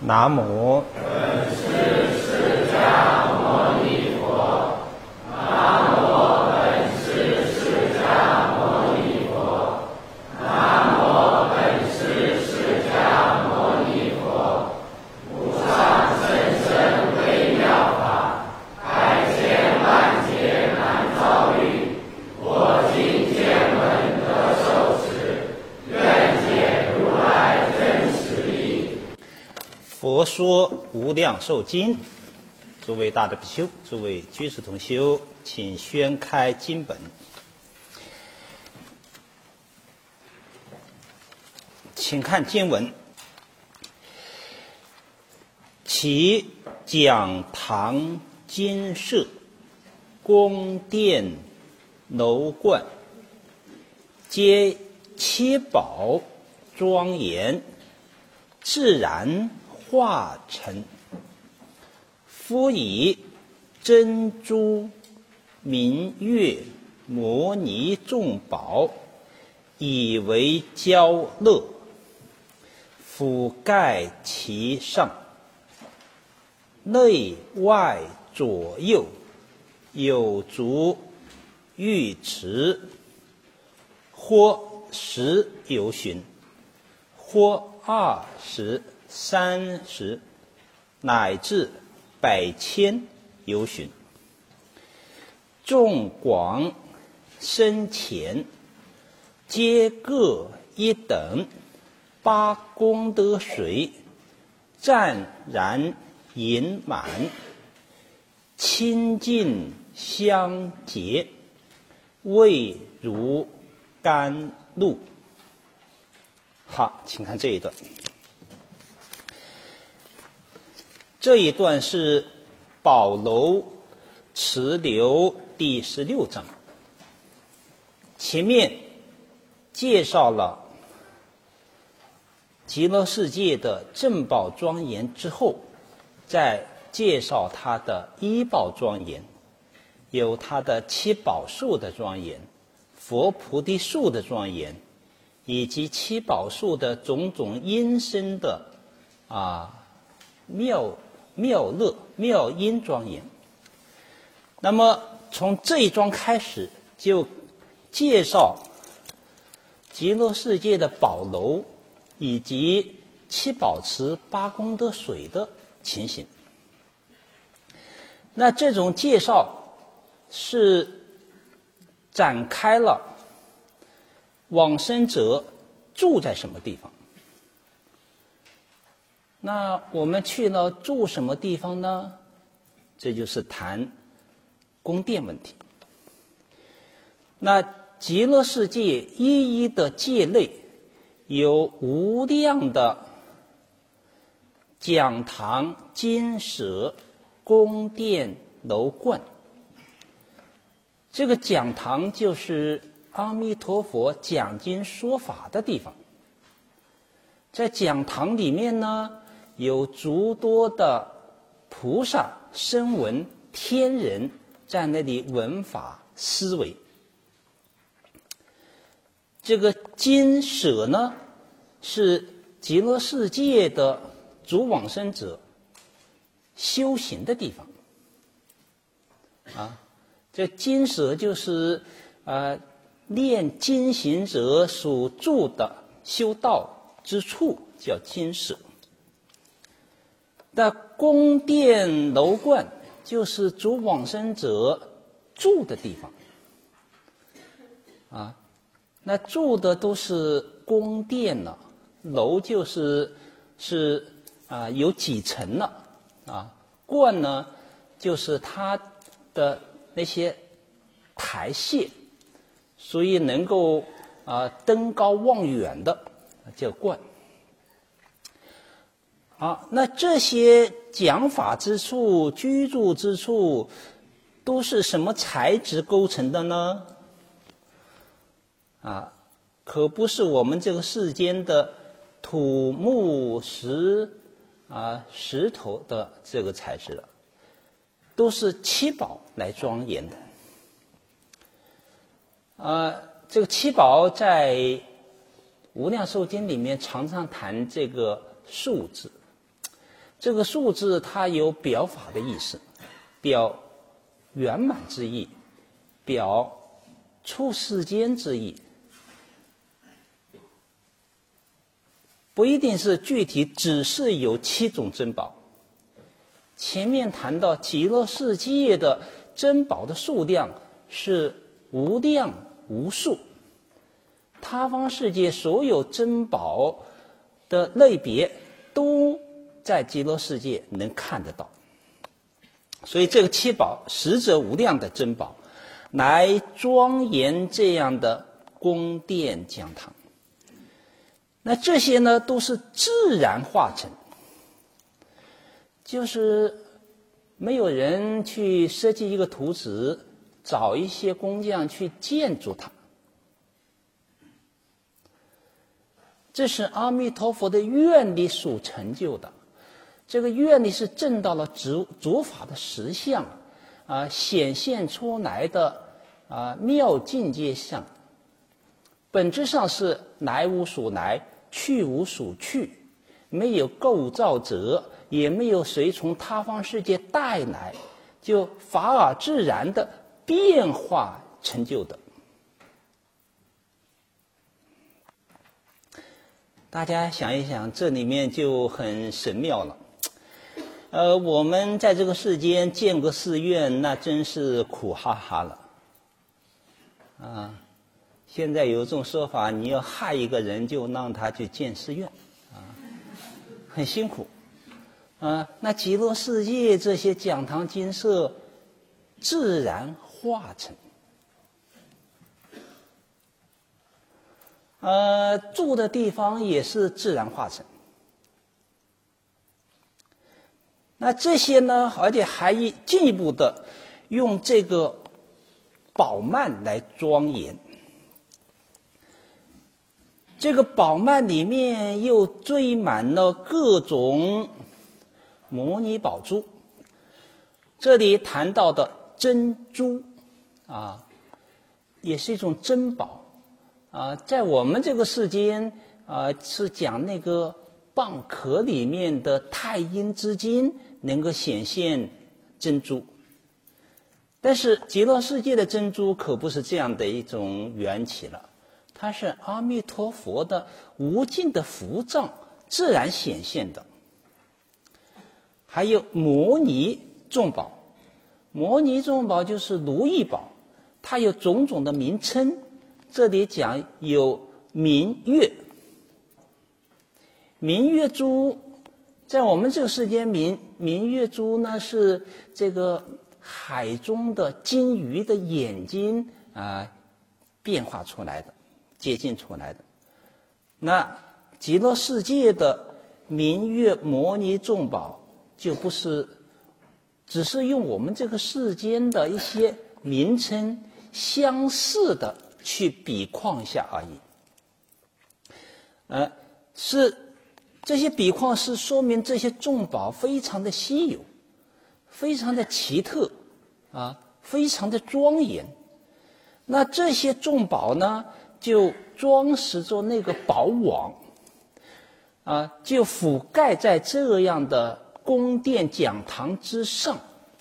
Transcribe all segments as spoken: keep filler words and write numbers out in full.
南无本师释迦牟尼佛。南无本师释迦牟尼佛。南无本师释迦牟尼佛。无上甚深微妙法，百千万劫难遭遇。我今见闻得受持，愿解如来真实义。 佛说无量寿经。诸位大德比丘，诸位居士同修，请宣开经本。请看经文：其讲堂金舍，宫殿楼观，皆七宝庄严，自然化成。夫以珍珠、明月、摩尼众宝，以为娇乐，覆盖其上，内外左右有足浴池，或十由旬，或二十、三十，乃至百千由旬。众广深浅，皆各一等，八功德水湛然盈满，清净香洁，味如甘露。好，请看这一段。这一段是宝楼持流第十六章。前面介绍了极乐世界的正报庄严之后，再介绍它的依报庄严，有它的七宝树的庄严，佛菩提树的庄严，以及七宝树的种种因身的啊妙妙乐妙音庄严。那么从这一章开始，就介绍极乐世界的宝楼以及七宝池八功德水的情形。那这种介绍是展开了往生者住在什么地方。那我们去了住什么地方呢？这就是谈宫殿问题。那极乐世界一一的界内有无量的讲堂、精舍、宫殿、楼观。这个讲堂就是阿弥陀佛讲经说法的地方。在讲堂里面呢，有诸多的菩萨、声闻、天人在那里闻法思维。这个精舍呢，是极乐世界的诸往生者修行的地方。啊，这精舍就是呃练精行者所住的修道之处，叫精舍。那宫殿楼观就是诸往生者住的地方。啊，那住的都是宫殿了，楼就是是啊有几层了啊，观呢就是它的那些台榭，所以能够啊登高望远的叫观。啊，那这些讲法之处、居住之处，都是什么材质构成的呢？啊，可不是我们这个世间的土木石啊石头的这个材质了，都是七宝来庄严的。啊，这个七宝在《无量寿经》里面常常谈这个数字。 这个数字它有表法的意思，表圆满之意，表出世间之意，不一定是具体，只是有七种珍宝。前面谈到极乐世界的珍宝的数量是无量无数，他方世界所有珍宝的类别都在极乐世界能看得到，所以这个七宝实则无量的珍宝，来庄严这样的宫殿讲堂。那这些呢，都是自然化成，就是没有人去设计一个图纸，找一些工匠去建筑它。这是阿弥陀佛的愿力所成就的，这个愿力是证到了诸诸法的实相啊，显现出来的啊妙境界相，本质上是来无所来，去无所去，没有构造者，也没有谁从他方世界带来，就法尔自然的变化成就的。大家想一想，这里面就很神妙了。呃，我们在这个世间建个寺院，那真是苦哈哈了。啊，现在有一种说法，你要害一个人，就让他去建寺院，啊，很辛苦。啊，那极乐世界这些讲堂精舍，自然化成。呃，住的地方也是自然化成。那这些呢，而且还进一步的用这个宝幔来庄严。这个宝幔里面又堆满了各种摩尼宝珠。这里谈到的珍珠啊，也是一种珍宝。啊，在我们这个世间啊，是讲那个蚌壳里面的太阴之精能够显现珍珠，但是极乐世界的珍珠可不是这样的一种缘起了，它是阿弥陀佛的无尽的福藏自然显现的。还有摩尼众宝，摩尼众宝就是如意宝，它有种种的名称。这里讲有明月，明月珠，在我们这个世间，明明月珠呢是这个海中的金鱼的眼睛啊变化出来的，结晶出来的。那极乐世界的明月摩尼众宝，就不是只是用我们这个世间的一些名称相似的去比况一下而已，呃，是这些比况是说明这些众宝非常的稀有，非常的奇特，啊，非常的庄严。那这些众宝呢，就装饰着那个宝网，啊，就覆盖在这样的宫殿讲堂之上。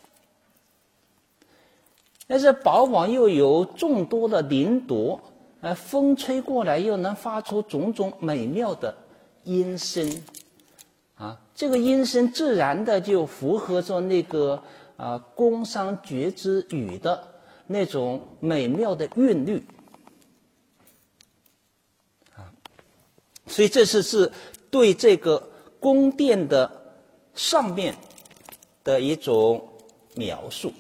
但是宝网又有众多的灵朵，呃，风吹过来又能发出种种美妙的音声，啊，这个音声自然的就符合着那个啊宫商角徵羽的那种美妙的韵律，啊，所以这是是对这个宫殿的上面的一种描述。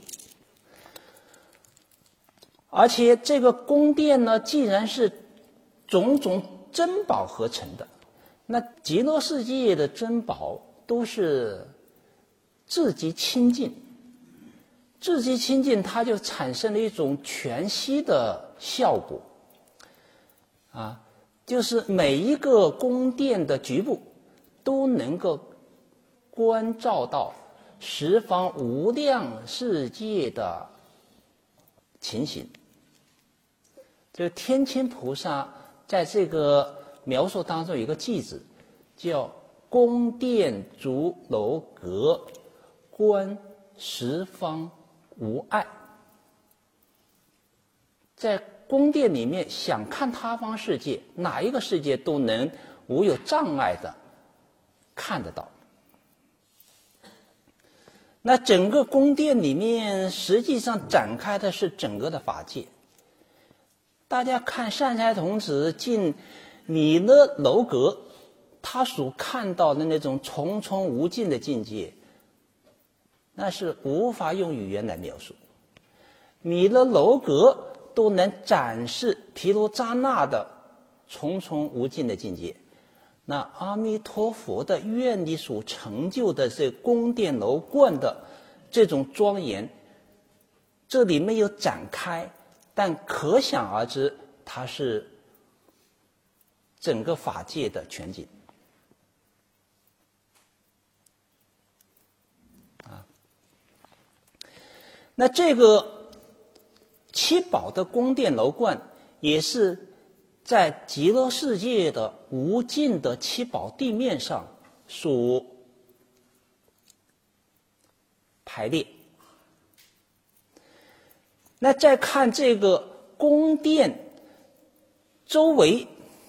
而且这个宫殿呢，既然是种种珍宝合成的，那极乐世界的珍宝都是自己清净，自己清净，它就产生了一种全息的效果，啊，就是每一个宫殿的局部都能够关照到十方无量世界的情形。这个天亲菩萨在这个描述当中有一个句子，叫宫殿竹楼阁，观十方无碍。在宫殿里面想看他方世界，哪一个世界都能无有障碍的看得到。那整个宫殿里面实际上展开的是整个的法界。大家看善财童子进弥勒楼阁，他所看到的那种重重无尽的境界，那是无法用语言来描述。弥勒楼阁都能展示毗卢遮那的重重无尽的境界，那阿弥陀佛的愿力所成就的这宫殿楼观的这种庄严，这里没有展开，但可想而知，它是整个法界的全景。啊，那这个七宝的宫殿楼观，也是在极乐世界的无尽的七宝地面上所排列。那再看这个宫殿周围，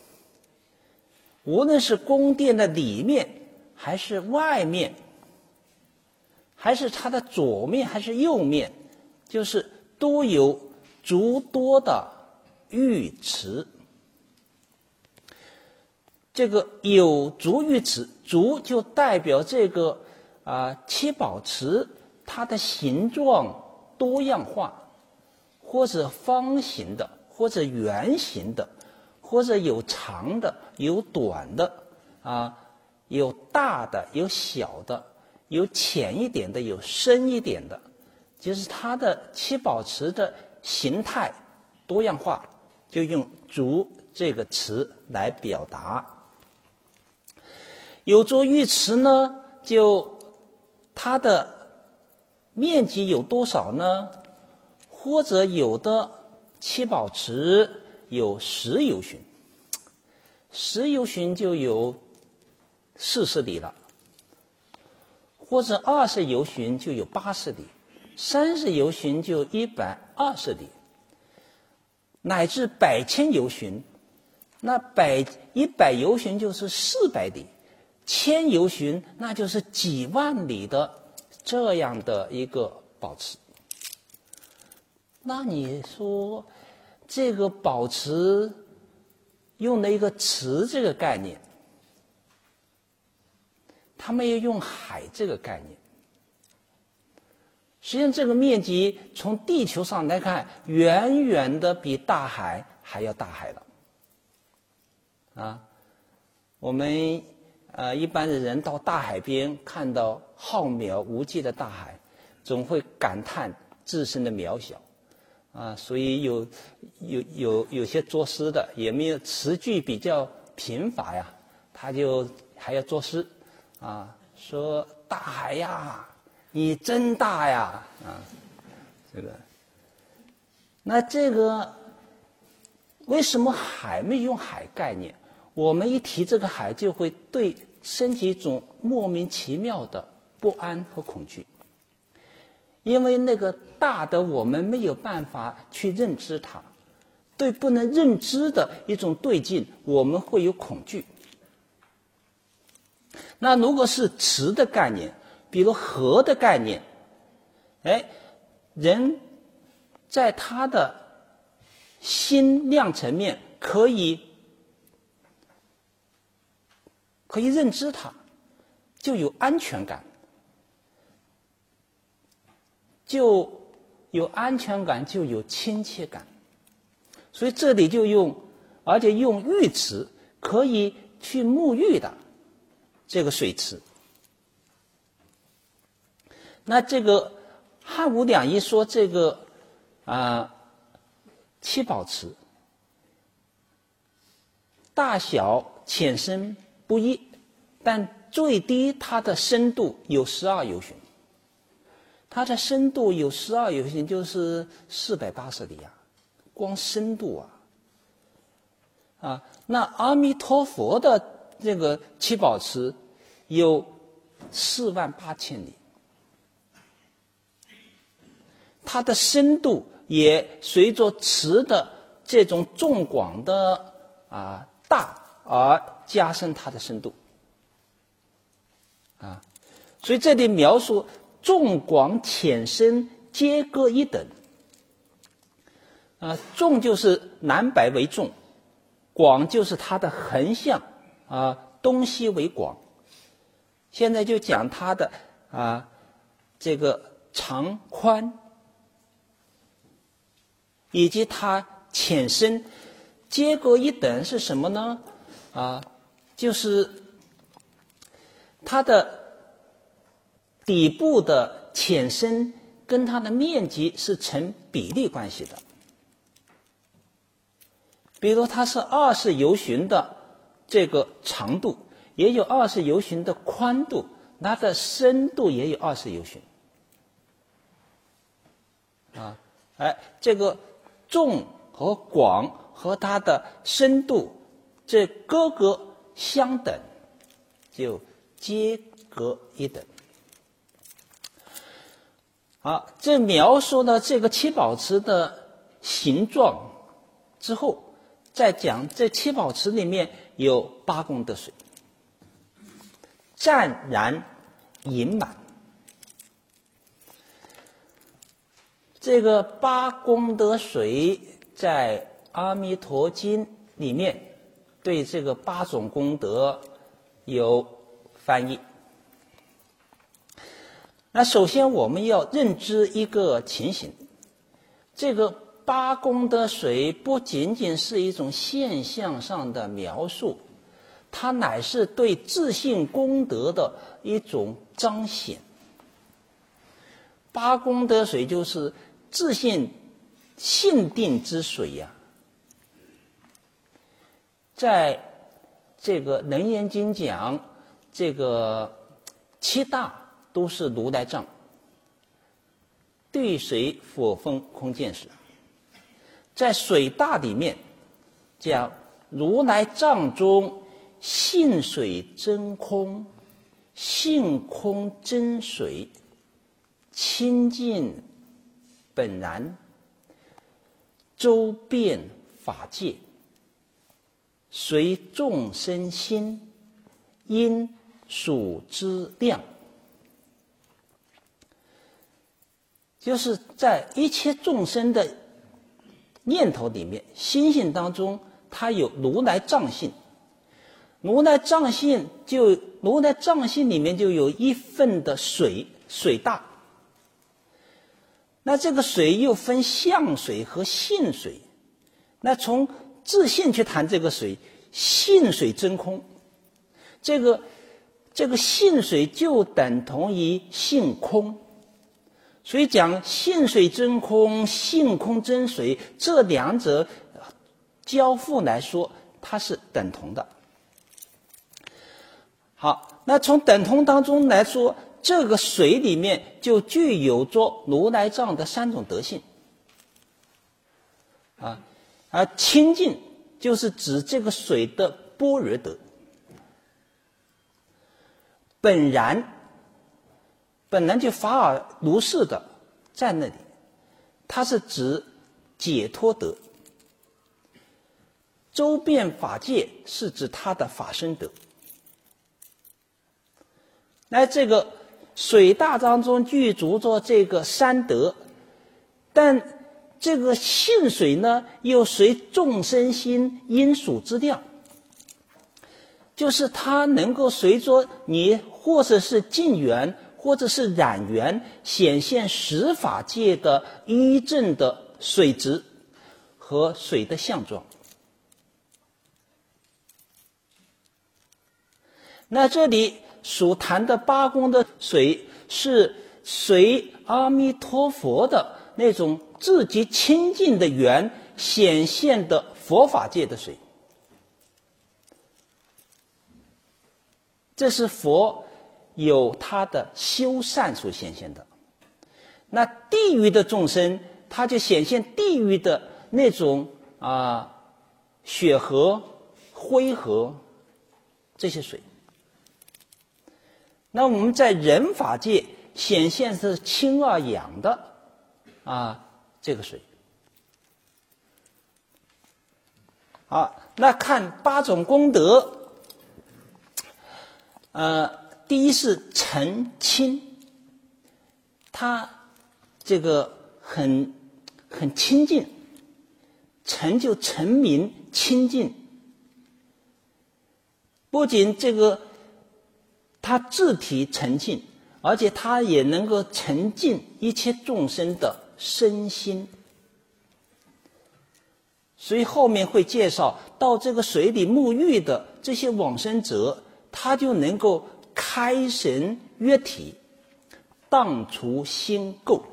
无论是宫殿的里面还是外面，还是它的左面还是右面，就是都有诸多的浴池。这个有足浴池，足就代表这个啊、呃、七宝池它的形状多样化，或者方形的，或者圆形的，或者有长的有短的啊，有大的有小的，有浅一点的有深一点的，就是它的七宝池的形态多样化，就用足这个词来表达。有足浴池呢，就它的面积有多少呢？或者有的七宝池有十由旬，十由旬就有四十里了，或者二十由旬就有八十里，三十由旬就一百二十里，乃至百千由旬，那百一百由旬就是四百里，千由旬那就是几万里的这样的一个宝池。那你说这个宝池用了一个池这个概念，他没有用海这个概念。实际上这个面积从地球上来看，远远的比大海还要大海了。啊，我们呃一般的人到大海边看到浩渺无际的大海，总会感叹自身的渺小。啊，所以有有有有些作诗的也没有词句比较贫乏呀，他就还要作诗啊，说大海呀，你真大呀啊，这个。那这个为什么海没用海概念？我们一提这个海，就会对身体一种莫名其妙的不安和恐惧。因为那个大的我们没有办法去认知它，对不能认知的一种对境我们会有恐惧。那如果是池的概念，比如河的概念，哎，人在他的心量层面可以可以认知它，就有安全感。就有安全感，就有亲切感，所以这里就用，而且用浴池可以去沐浴的这个水池。那这个汉武两仪说这个啊、呃、七宝池大小浅深不一，但最低它的深度有十二由旬。它的深度有十二由旬，就是四百八十里啊，光深度啊，啊，那阿弥陀佛的这个七宝池有四万八千里，它的深度也随着池的这种纵广的啊大而加深它的深度啊，所以这里描述纵广浅深皆各一等啊，纵就是南北为纵，广就是它的横向啊，东西为广。现在就讲它的啊这个长宽，以及它浅深皆各一等是什么呢？啊，就是它的底部的浅深跟它的面积是成比例关系的。比如它是二十由旬的这个长度，也有二十由旬的宽度，它的深度也有二十由旬。啊，哎，这个纵和广和它的深度，这各个相等，就皆各一等。好，这描述了这个七宝池的形状之后，再讲这七宝池里面有八功德水，湛然盈满。这个八功德水在《阿弥陀经》里面对这个八种功德有翻译。那首先我们要认知一个情形，这个八功德水不仅仅是一种现象上的描述，它乃是对自性功德的一种彰显。八功德水就是自性性定之水呀、啊。在这个《楞严经》讲，这个七大都是如来藏，对水火风空见识。在水大里面讲如来藏中性水真空，性空真水，清净本然，周遍法界，随众生心，因数之量。就是在一切众生的念头里面，心性当中，它有如来藏性。如来藏性就如来藏性里面就有一份的水，水大。那这个水又分相水和性水。那从自性去谈这个水，性水真空，这个这个性水就等同于性空。所以讲性水真空，性空真水，这两者交互来说，它是等同的。好，那从等同当中来说，这个水里面就具有着如来藏的三种德性。啊，而清净就是指这个水的般若德。本然本来就法尔如是的在那里，它是指解脱德。周遍法界是指它的法身德。那这个水大当中具足着这个三德，但这个性水呢，又随众生心因数之量，就是它能够随着你或者是净缘或者是染缘，显现十法界的一正的水质和水的相状。那这里所谈的八功的水，是随阿弥陀佛的那种自己清净的缘显现的佛法界的水。这是佛有他的修善所显现的。那地狱的众生，他就显现地狱的那种啊血河、灰河这些水。 那我们在人法界显现是氢二氧的啊这个水。好，那看八种功德，呃，第一是澄清，它这个很很清净，澄就澄明清净，不仅这个它自体澄净，而且它也能够澄净一切众生的身心。所以后面会介绍到这个水里沐浴的这些往生者，他就能够开神悦体，荡除心垢。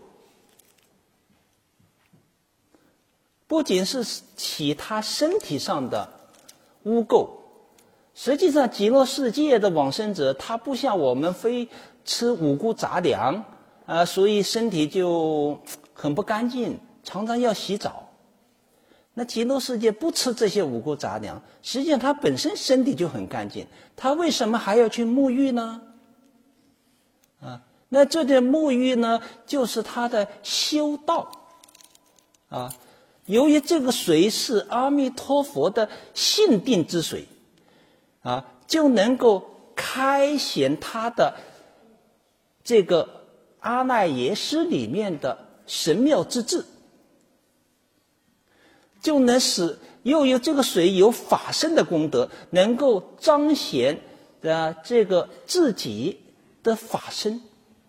不仅是其他身体上的污垢，实际上极乐世界的往生者，他不像我们非吃五谷杂粮啊、呃，所以身体就很不干净，常常要洗澡。那极乐世界不吃这些五谷杂粮，实际上他本身身体就很干净，他为什么还要去沐浴呢？啊，那这点沐浴呢，就是他的修道啊。由于这个水是阿弥陀佛的性定之水啊，就能够开显他的这个阿赖耶识里面的神妙之智，就能使又有这个水有法身的功德，能够彰显的这个自己的法身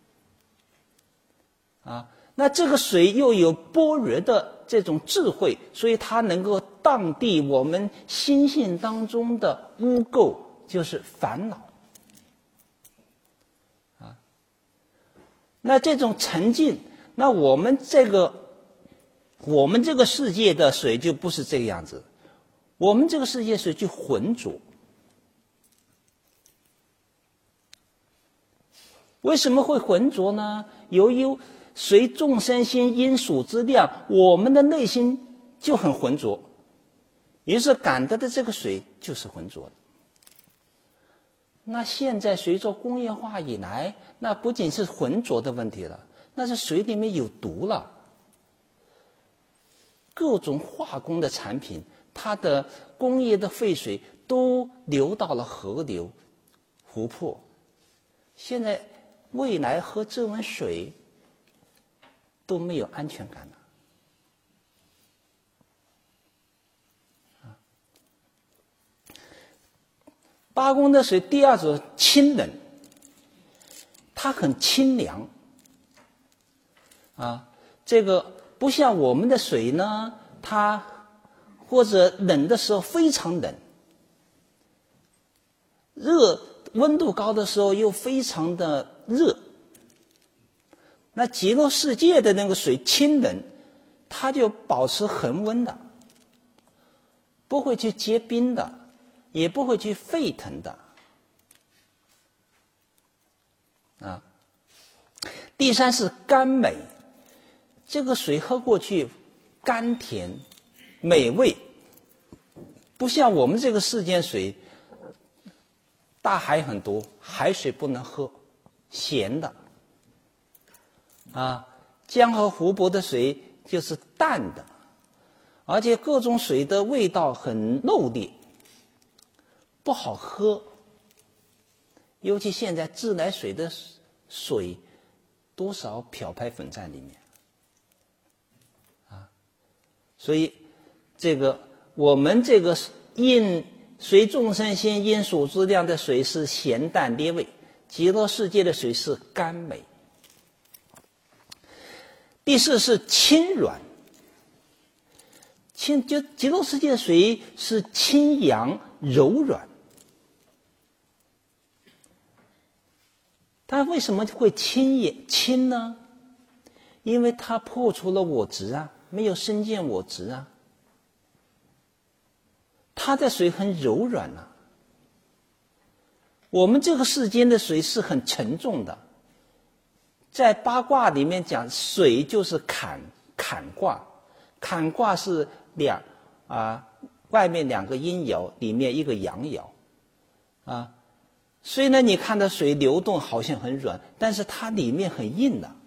啊。那这个水又有般若的这种智慧，所以它能够荡涤我们心性当中的污垢，就是烦恼啊。那这种沉静，那我们这个我们这个世界的水就不是这个样子，我们这个世界水就浑浊。为什么会浑浊呢？由于随众生心因属之量，我们的内心就很浑浊，于是感得的这个水就是浑浊的。那现在随着工业化以来，那不仅是浑浊的问题了，那是水里面有毒了。各种化工的产品，它的工业的废水都流到了河流、湖泊。现在未来喝这碗水都没有安全感了。八功德水第二种清冷，它很清凉啊，这个不像我们的水呢，它或者冷的时候非常冷，热温度高的时候又非常的热。那极乐世界的那个水清冷，它就保持恒温的，不会去结冰的，也不会去沸腾的啊。第三是甘美，这个水喝过去甘甜美味，不像我们这个世间水，大海很多，海水不能喝，咸的啊。江河湖泊的水就是淡的，而且各种水的味道很浓烈，不好喝。尤其现在自来水的水多少漂白粉在里面啊，所以这个我们这个因随众生心因属之量的水是咸淡烈味，极乐世界的水是甘美。第四是清软，清就极乐世界的水是清扬柔软。它为什么会清也清呢？因为它破除了我执啊，没有身见我执啊。它的水很柔软啊。我们这个世间的水是很沉重的，在八卦里面讲，水就是坎坎卦，坎卦是两啊，外面两个阴爻，里面一个阳爻啊。 所以呢，你看到水流动好像很软，但是它里面很硬的。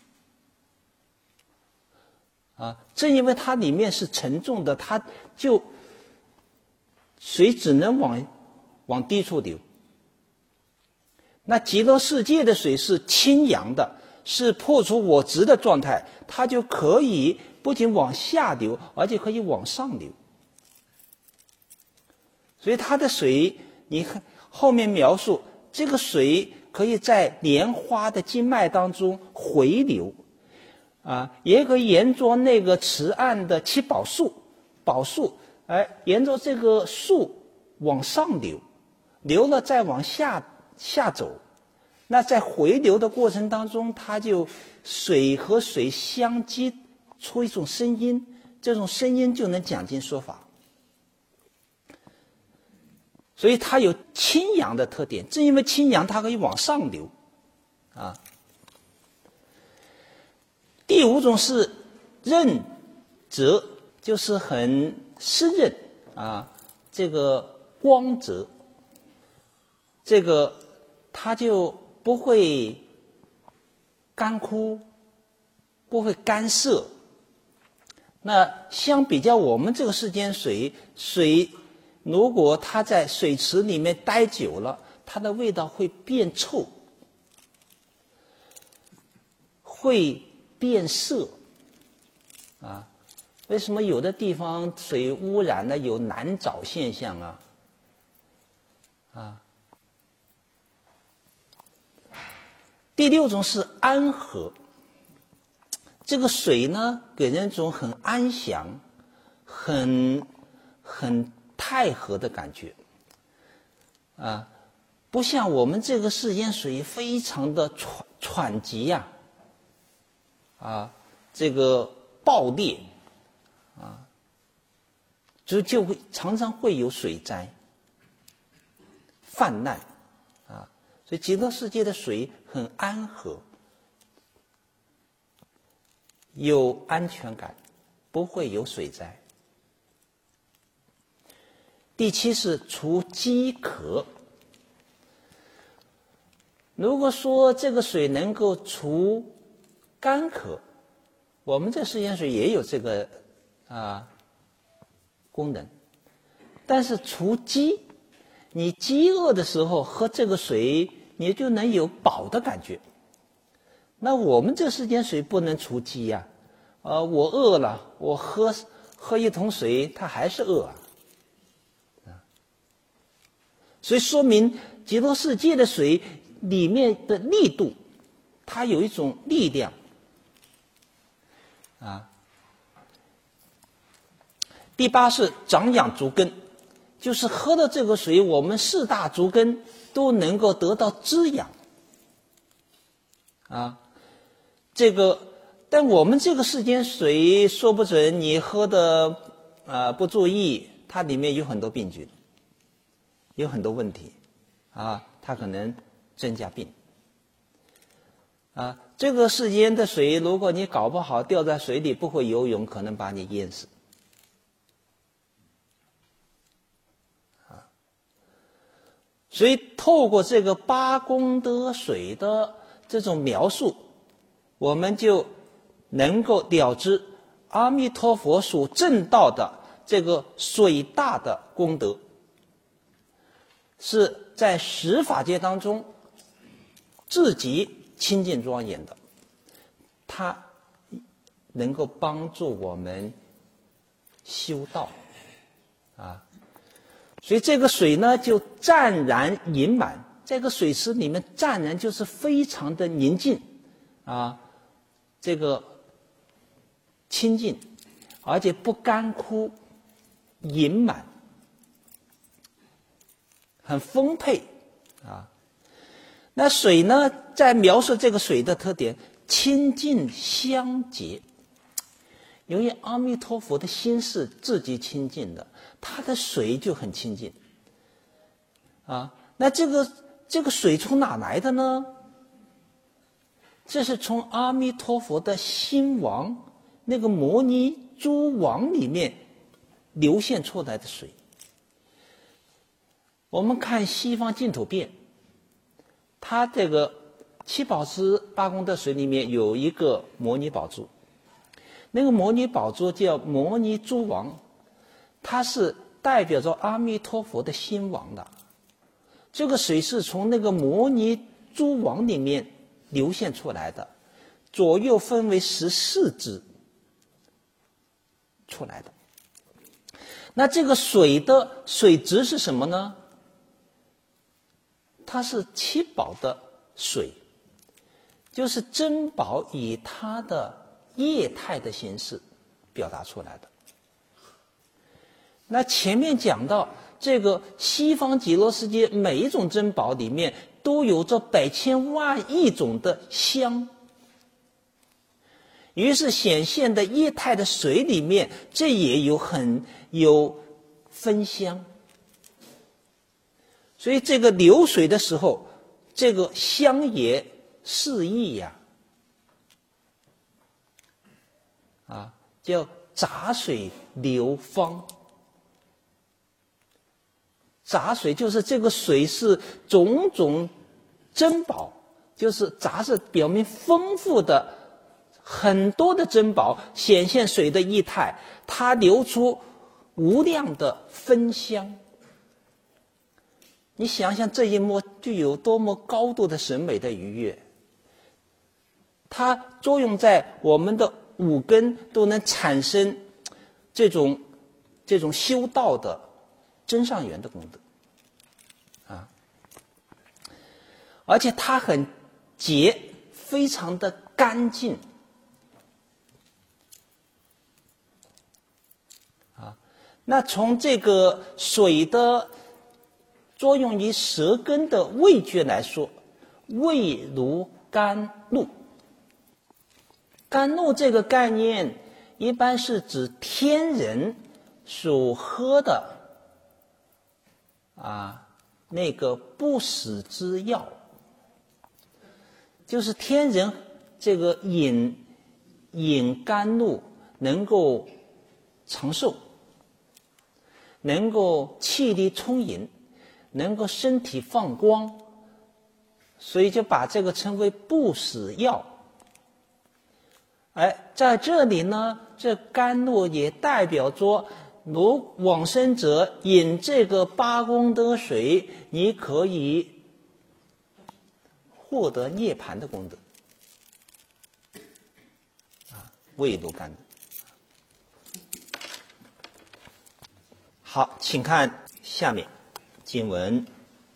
啊，正因为它里面是沉重的，它就水只能往往低处流。那极乐世界的水是清扬的，是破除我执的状态，它就可以不仅往下流，而且可以往上流。所以它的水，你看后面描述这个水可以在莲花的经脉当中回流，啊，也可以沿着那个池岸的七宝树，宝树，哎，沿着这个树往上流，流了再往下下走。那在回流的过程当中，它就水和水相击出一种声音，这种声音就能讲经说法。所以它有清扬的特点，正因为清扬，它可以往上流，啊。第五种是润泽，就是很湿润啊，这个光泽，这个它就不会干枯，不会干涩。那相比较我们这个世间水，水如果它在水池里面待久了，它的味道会变臭，会变色，啊，为什么有的地方水污染了有蓝藻现象啊？啊，第六种是安和，这个水呢，给人一种很安详、很很太和的感觉，啊，不像我们这个世间水非常的喘喘急呀、啊，啊，这个暴烈，啊，就就会常常会有水灾泛滥，啊，所以极乐世界的水很安和，有安全感，不会有水灾。第七是除饥渴。如果说这个水能够除干渴，我们这世间水也有这个啊功能，但是除饥，你饥饿的时候喝这个水，你就能有饱的感觉。那我们这世间水不能除饥呀、啊，呃，我饿了，我喝喝一桶水，它还是饿啊。所以说明极乐世界的水里面的力度，它有一种力量啊。第八是长养足根，就是喝的这个水，我们四大足根都能够得到滋养啊。这个，但我们这个世间水，说不准你喝的啊、呃、不注意，它里面有很多病菌。有很多问题，啊，它可能增加病。啊，这个世间的水，如果你搞不好掉在水里不会游泳，可能把你淹死。啊，所以透过这个八功德水的这种描述，我们就能够了知阿弥陀佛所证道的这个水大的功德。是在十法界当中自己清净庄严的，它能够帮助我们修道啊。所以这个水呢就湛然盈满，这个水池里面湛然就是非常的宁静啊，这个清净，而且不干枯，盈满。很丰沛啊，那水呢，在描述这个水的特点，清净香洁。由于阿弥陀佛的心是自己清净的，他的水就很清净啊。那这个这个水从哪来的呢？这是从阿弥陀佛的心王那个摩尼珠王里面流现出来的水。我们看西方净土变它这个七宝池八功德水里面有一个摩尼宝珠，那个摩尼宝珠叫摩尼珠王，它是代表着阿弥陀佛的心王的。这个水是从那个摩尼珠王里面流现出来的，左右分为十四支出来的。那这个水的水质是什么呢？它是七宝的水，就是珍宝以它的液态的形式表达出来的。那前面讲到这个西方极乐世界每一种珍宝里面都有着百千万亿种的香，于是显现的液态的水里面，这也有很有芬香。所以这个流水的时候，这个香也四溢呀，啊，叫杂水流芳。杂水就是这个水是种种珍宝，就是杂是表明丰富的很多的珍宝显现水的液态，它流出无量的芬香。你想想这一幕具有多么高度的审美的愉悦，它作用在我们的五根都能产生这种这种修道的真上缘的功德啊，而且它很洁，非常的干净啊。那从这个水的作用于舌根的味觉来说，味如甘露。甘露这个概念一般是指天人所喝的啊那个不死之药，就是天人这个饮饮甘露能够长寿，能够气力充盈，能够身体放光，所以就把这个称为不死药。哎，在这里呢，这甘露也代表着如往生者饮这个八功德水，你可以获得涅槃的功德啊，味如甘露。好，请看下面经文：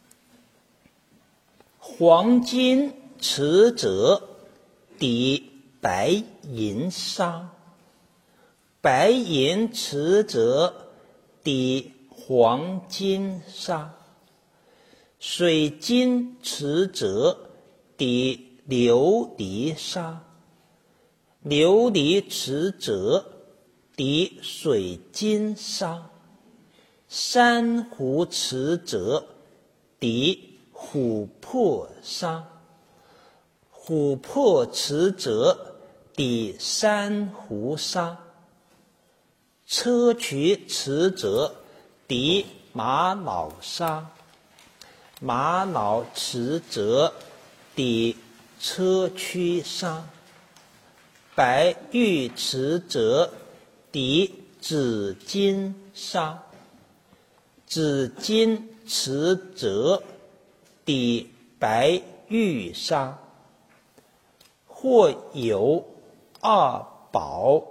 黄金池者，抵白银沙；白银池者，抵黄金沙；水晶池者，抵琉璃沙；琉璃池者，抵水晶沙；珊瑚池者，抵琥珀沙；琥珀池者，抵珊瑚沙；砗磲池者，抵玛瑙沙；玛瑙池者，抵砗磲沙；白玉池者，抵紫金沙；紫金池者，抵白玉沙。或有二宝、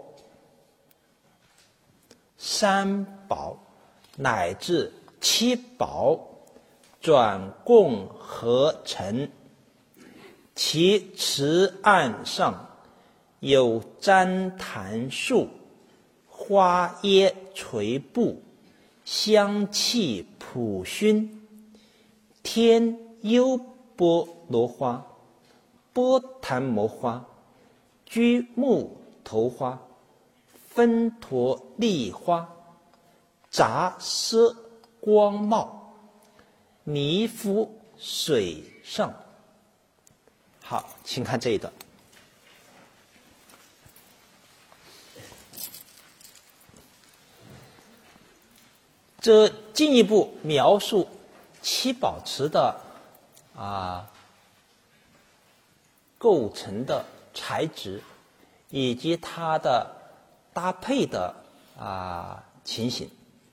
三宝乃至七宝，转共合成，其池岸上有旃檀树，花叶垂布，香气普熏，天优波罗花、波檀摩花、居木头花、分陀利花，杂色光茂，弥敷水上。好，请看这一段。这进一步描述七宝池的啊构成的材质，以及它的搭配的啊情形。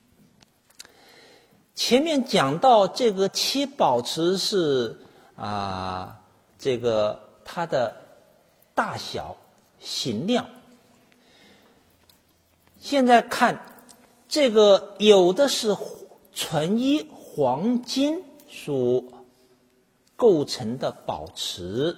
前面讲到这个七宝池是啊这个它的大小形量，现在看这个有的是纯一黄金所构成的宝池，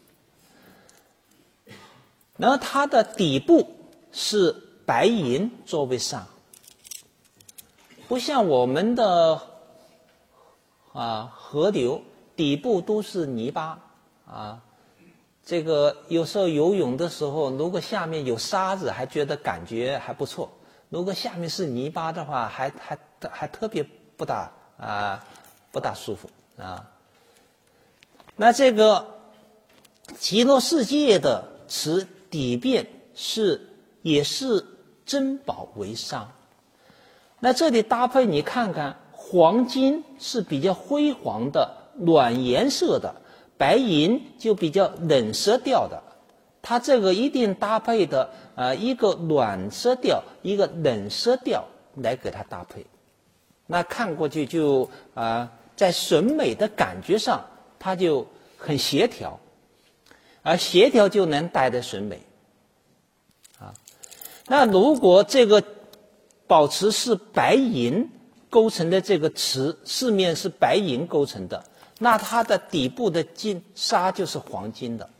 然后它的底部是白银作为上，不像我们的啊河流底部都是泥巴啊，这个有时候游泳的时候，如果下面有沙子，还觉得感觉还不错；如果下面是泥巴的话，还还还特别不大啊不大舒服啊。那这个极乐世界的池底边是也是珍宝为上。那这里搭配你看看，黄金是比较辉煌的暖颜色的，白银就比较冷色调的，它这个一定搭配的呃一个暖色调，一个冷色调来给它搭配，那看过去就啊、呃、在审美的感觉上它就很协调，而协调就能带来审美啊。那如果这个宝池是白银构成的，这个池四面是白银构成的，那它的底部的金沙就是黄金的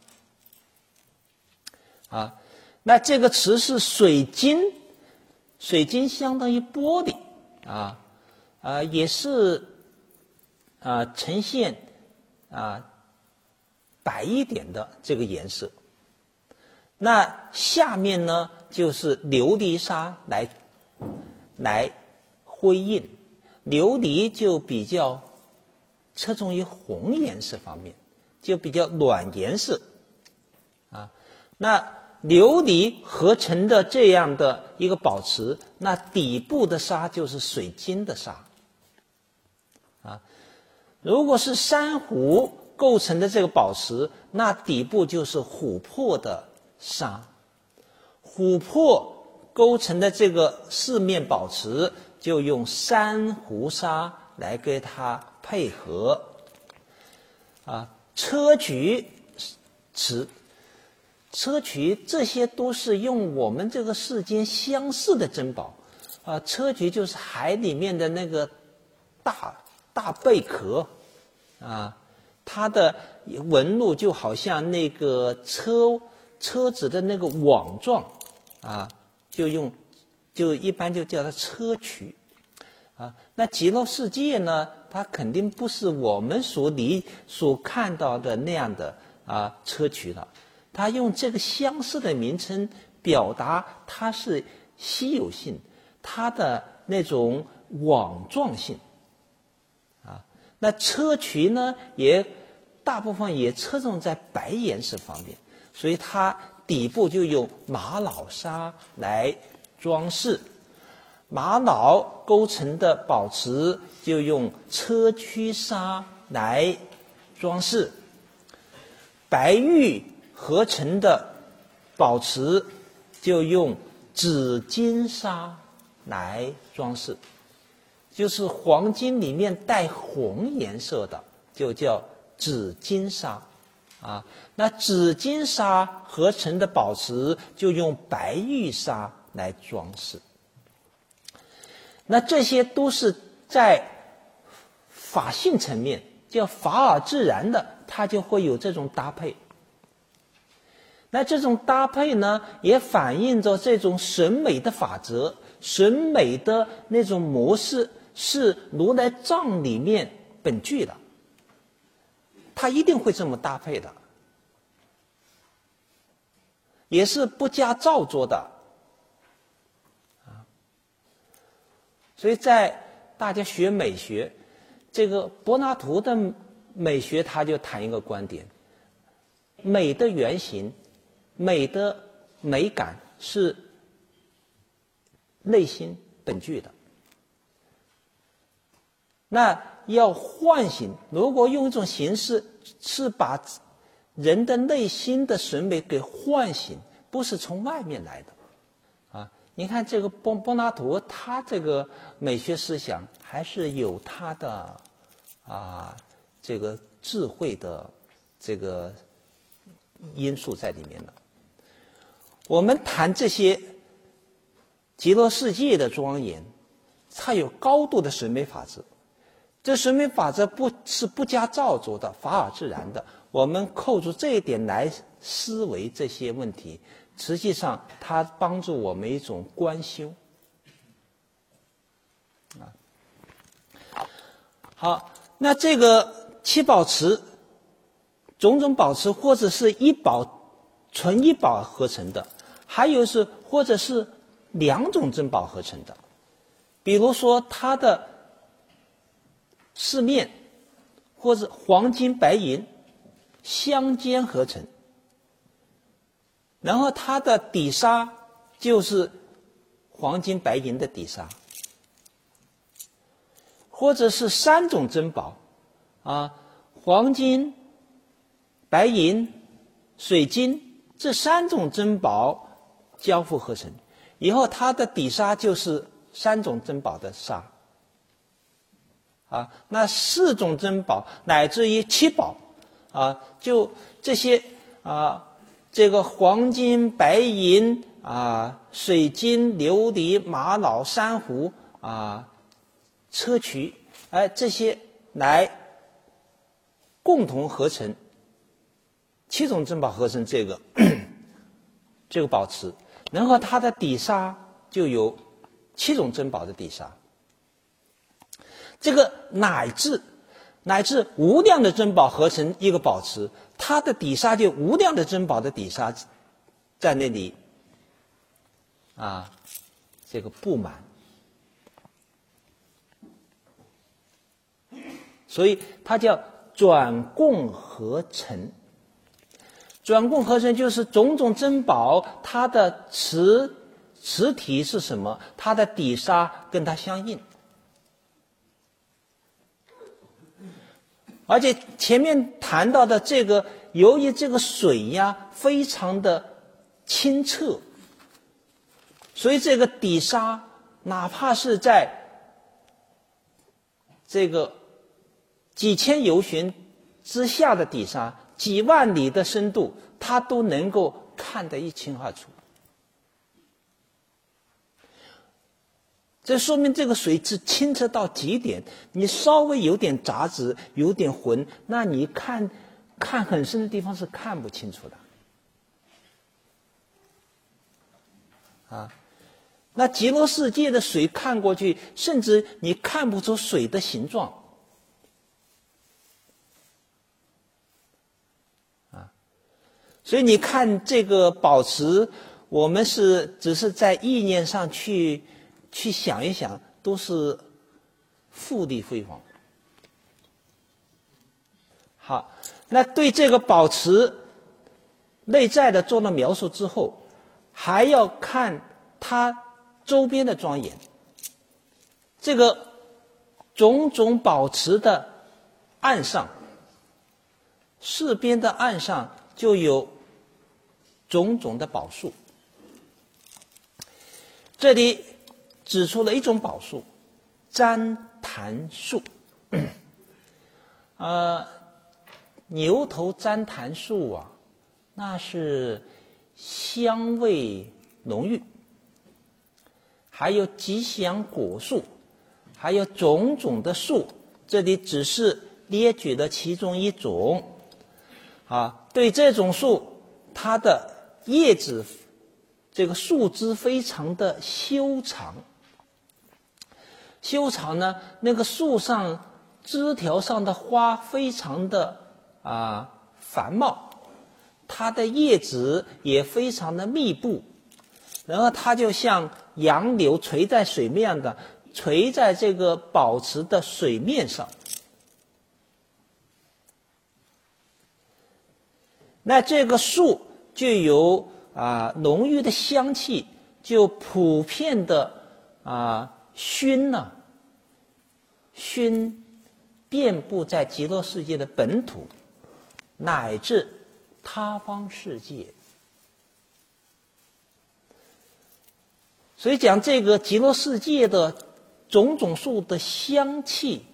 啊。那这个池是水晶，水晶相当于玻璃啊啊，也是啊呈现啊白一点的这个颜色。那下面呢就是琉璃沙来来辉映，琉璃就比较侧重于红颜色方面，就比较暖颜色啊。那琉璃合成的这样的一个宝池，那底部的沙就是水晶的沙啊。如果是珊瑚构成的这个宝池，那底部就是琥珀的沙。琥珀构成的这个四面宝池，就用珊瑚沙来给它配合啊。砗磲池，砗磲这些都是用我们这个世间相似的珍宝啊。砗磲就是海里面的那个大大贝壳啊，它的纹路就好像那个车车子的那个网状啊，就用就一般就叫它砗磲啊。那极乐世界呢，它肯定不是我们所理所看到的那样的啊砗磲了，它用这个相似的名称表达它是稀有性，它的那种网状性啊。那砗磲呢，也大部分也侧重在白颜色方面，所以它底部就用玛瑙沙来装饰，玛瑙构成的宝池就用砗磲沙来装饰，白玉合成的宝池就用紫金沙来装饰，就是黄金里面带红颜色的就叫紫金沙啊。那紫金沙合成的宝池就用白玉沙来装饰。那这些都是在法性层面，叫法尔自然的，它就会有这种搭配。那这种搭配呢，也反映着这种审美的法则，审美的那种模式是如来藏里面本具的，它一定会这么搭配的，也是不加造作的啊。所以在大家学美学，这个柏拉图的美学他就谈一个观点，美的原型，美的美感是内心本具的。那要唤醒，如果用一种形式是把人的内心的审美给唤醒，不是从外面来的。啊，你看这个柏柏拉图，他这个美学思想还是有他的啊这个智慧的这个因素在里面的。我们谈这些极乐世界的庄严，它有高度的审美法则。这审美法则不是不加造作的，法尔自然的。我们扣住这一点来思维这些问题，实际上它帮助我们一种观修。啊，好，那这个七宝池，种种宝池或者是一宝纯一宝合成的，还有是或者是两种珍宝合成的。比如说它的四面或者黄金白银相间合成，然后它的底沙就是黄金白银的底沙，或者是三种珍宝啊，黄金、白银、水晶这三种珍宝交互合成，以后它的底沙就是三种珍宝的沙。啊，那四种珍宝乃至于七宝，啊，就这些啊，这个黄金、白银啊、水晶、琉璃、玛瑙、珊瑚啊、砗磲，哎，这些来共同合成七种珍宝合成这个这个宝池，然后它的底沙就有七种珍宝的底沙。这个乃至乃至无量的珍宝合成一个宝池，它的底沙就无量的珍宝的底沙在那里啊，这个布满，所以它叫转共合成。转共合成就是种种珍宝，它的磁磁体是什么？它的底沙跟它相应。而且前面谈到的这个，由于这个水呀非常的清澈，所以这个底沙哪怕是在这个几千由旬之下的底沙，几万里的深度，它都能够看得一清二楚。这说明这个水是清澈到极点，你稍微有点杂质有点浑，那你看看很深的地方是看不清楚的啊。那极乐世界的水看过去，甚至你看不出水的形状啊。所以你看这个宝池，我们是只是在意念上去去想一想，都是富丽辉煌。好，那对这个宝池内在的做了描述之后，还要看它周边的庄严。这个种种宝池的岸上，四边的岸上就有种种的宝树。这里指出了一种宝树，旃檀树。呃，牛头旃檀树啊，那是香味浓郁，还有吉祥果树，还有种种的树，这里只是列举了其中一种。啊，对这种树，它的叶子这个树枝非常的修长。修长呢，那个树上枝条上的花非常的啊繁茂，它的叶子也非常的密布，然后它就像杨柳垂在水面的，垂在这个宝池的水面上。那这个树就有啊浓郁的香气，就普遍的啊熏呢、啊，熏遍布在极乐世界的本土，乃至他方世界。所以讲这个极乐世界的种种树的香气，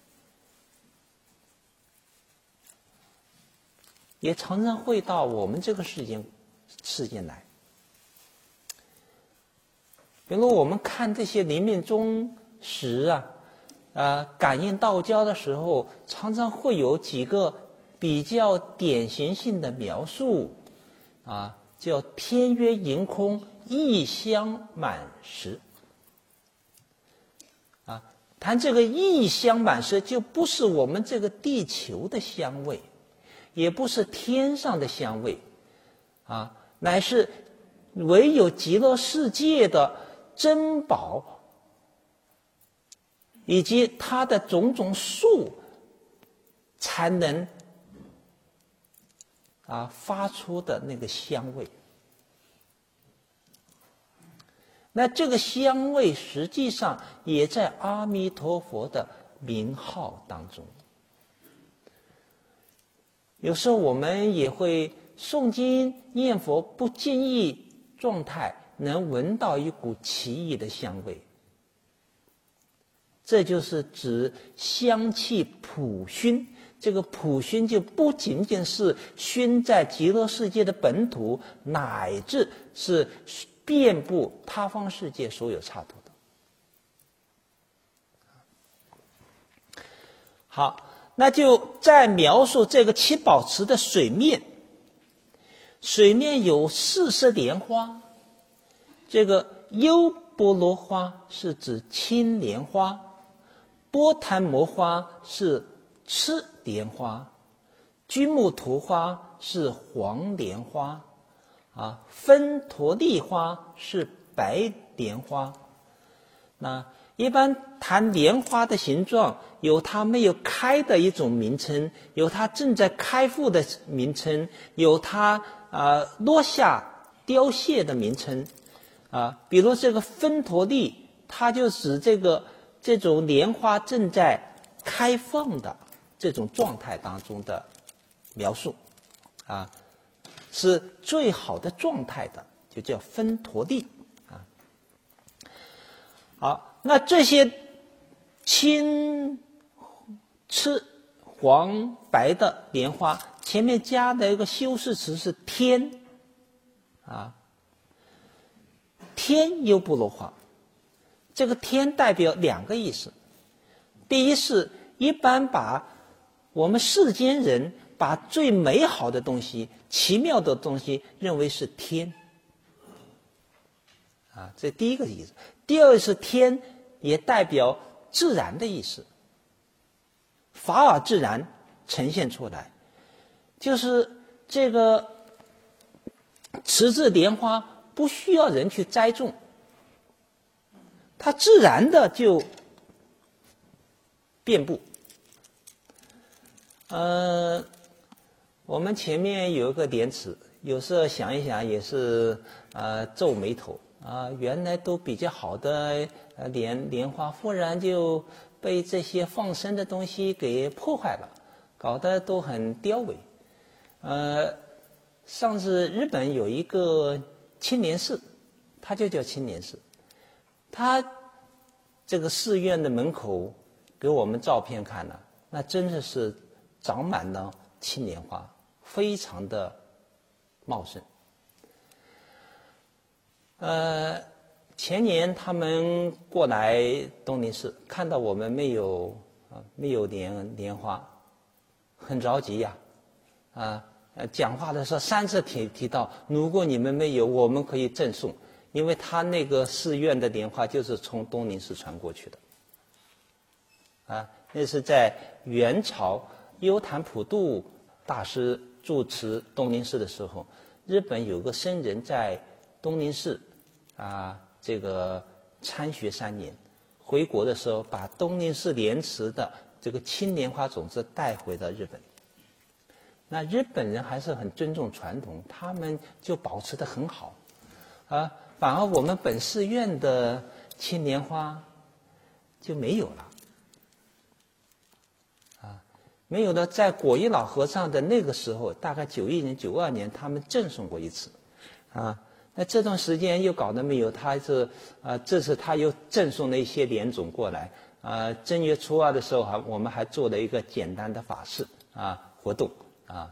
也常常会到我们这个世间世间来。比如我们看这些临命终时啊，呃，感应道交的时候，常常会有几个比较典型性的描述啊，叫天曰盈空，异香满室。啊，谈这个异香满室，就不是我们这个地球的香味，也不是天上的香味，啊，乃是唯有极乐世界的珍宝，以及它的种种树，才能啊发出的那个香味。那这个香味实际上也在阿弥陀佛的名号当中。有时候我们也会诵经念佛，不经意状态能闻到一股奇异的香味，这就是指香气普熏。这个普熏就不仅仅是熏在极乐世界的本土，乃至是遍布他方世界所有刹土的。好，那就再描述这个七宝池的水面。水面有四色莲花，这个优波罗花是指青莲花，波檀摩花是赤莲花，居木图花是黄莲花，啊，芬陀利花是白莲花。那一般谈莲花的形状，有它没有开的一种名称，有它正在开复的名称，有它啊落下凋谢的名称。啊，比如这个芬陀利，它就指这个这种莲花正在开放的这种状态当中的描述，啊，是最好的状态的，就叫芬陀利啊。好，那这些青、赤、黄、白的莲花，前面加的一个修饰词是天，啊。天优波罗花，这个天代表两个意思。第一是一般把我们世间人把最美好的东西、奇妙的东西认为是天，啊，这第一个意思。第二是天也代表自然的意思，法尔自然呈现出来，就是这个池子莲花不需要人去栽种，它自然的就遍布。呃，我们前面有一个莲池，有时候想一想也是呃皱眉头啊、呃，原来都比较好的呃莲莲花，忽然就被这些放生的东西给破坏了，搞得都很凋萎。呃，上次日本有一个青莲寺，它就叫青莲寺，它这个寺院的门口给我们照片看了，那真的是长满了青莲花，非常的茂盛。呃，前年他们过来东林寺，看到我们没有啊没有莲莲花，很着急呀，啊。呃，讲话的时候三次提提到，如果你们没有，我们可以赠送，因为他那个寺院的莲花就是从东林寺传过去的。啊，那是在元朝优昙普度大师住持东林寺的时候，日本有个僧人在东林寺啊这个参学三年，回国的时候把东林寺莲池的这个青莲花种子带回了日本。那日本人还是很尊重传统，他们就保持得很好，啊，反而我们本寺院的青莲花就没有了，啊， 没有的，在果一老和尚的那个时候，大概九一年、九二年，他们赠送过一次，啊，那这段时间又搞得没有，他是啊，这次他又赠送了一些莲种过来，啊，正月初二的时候还我们还做了一个简单的法事啊活动啊，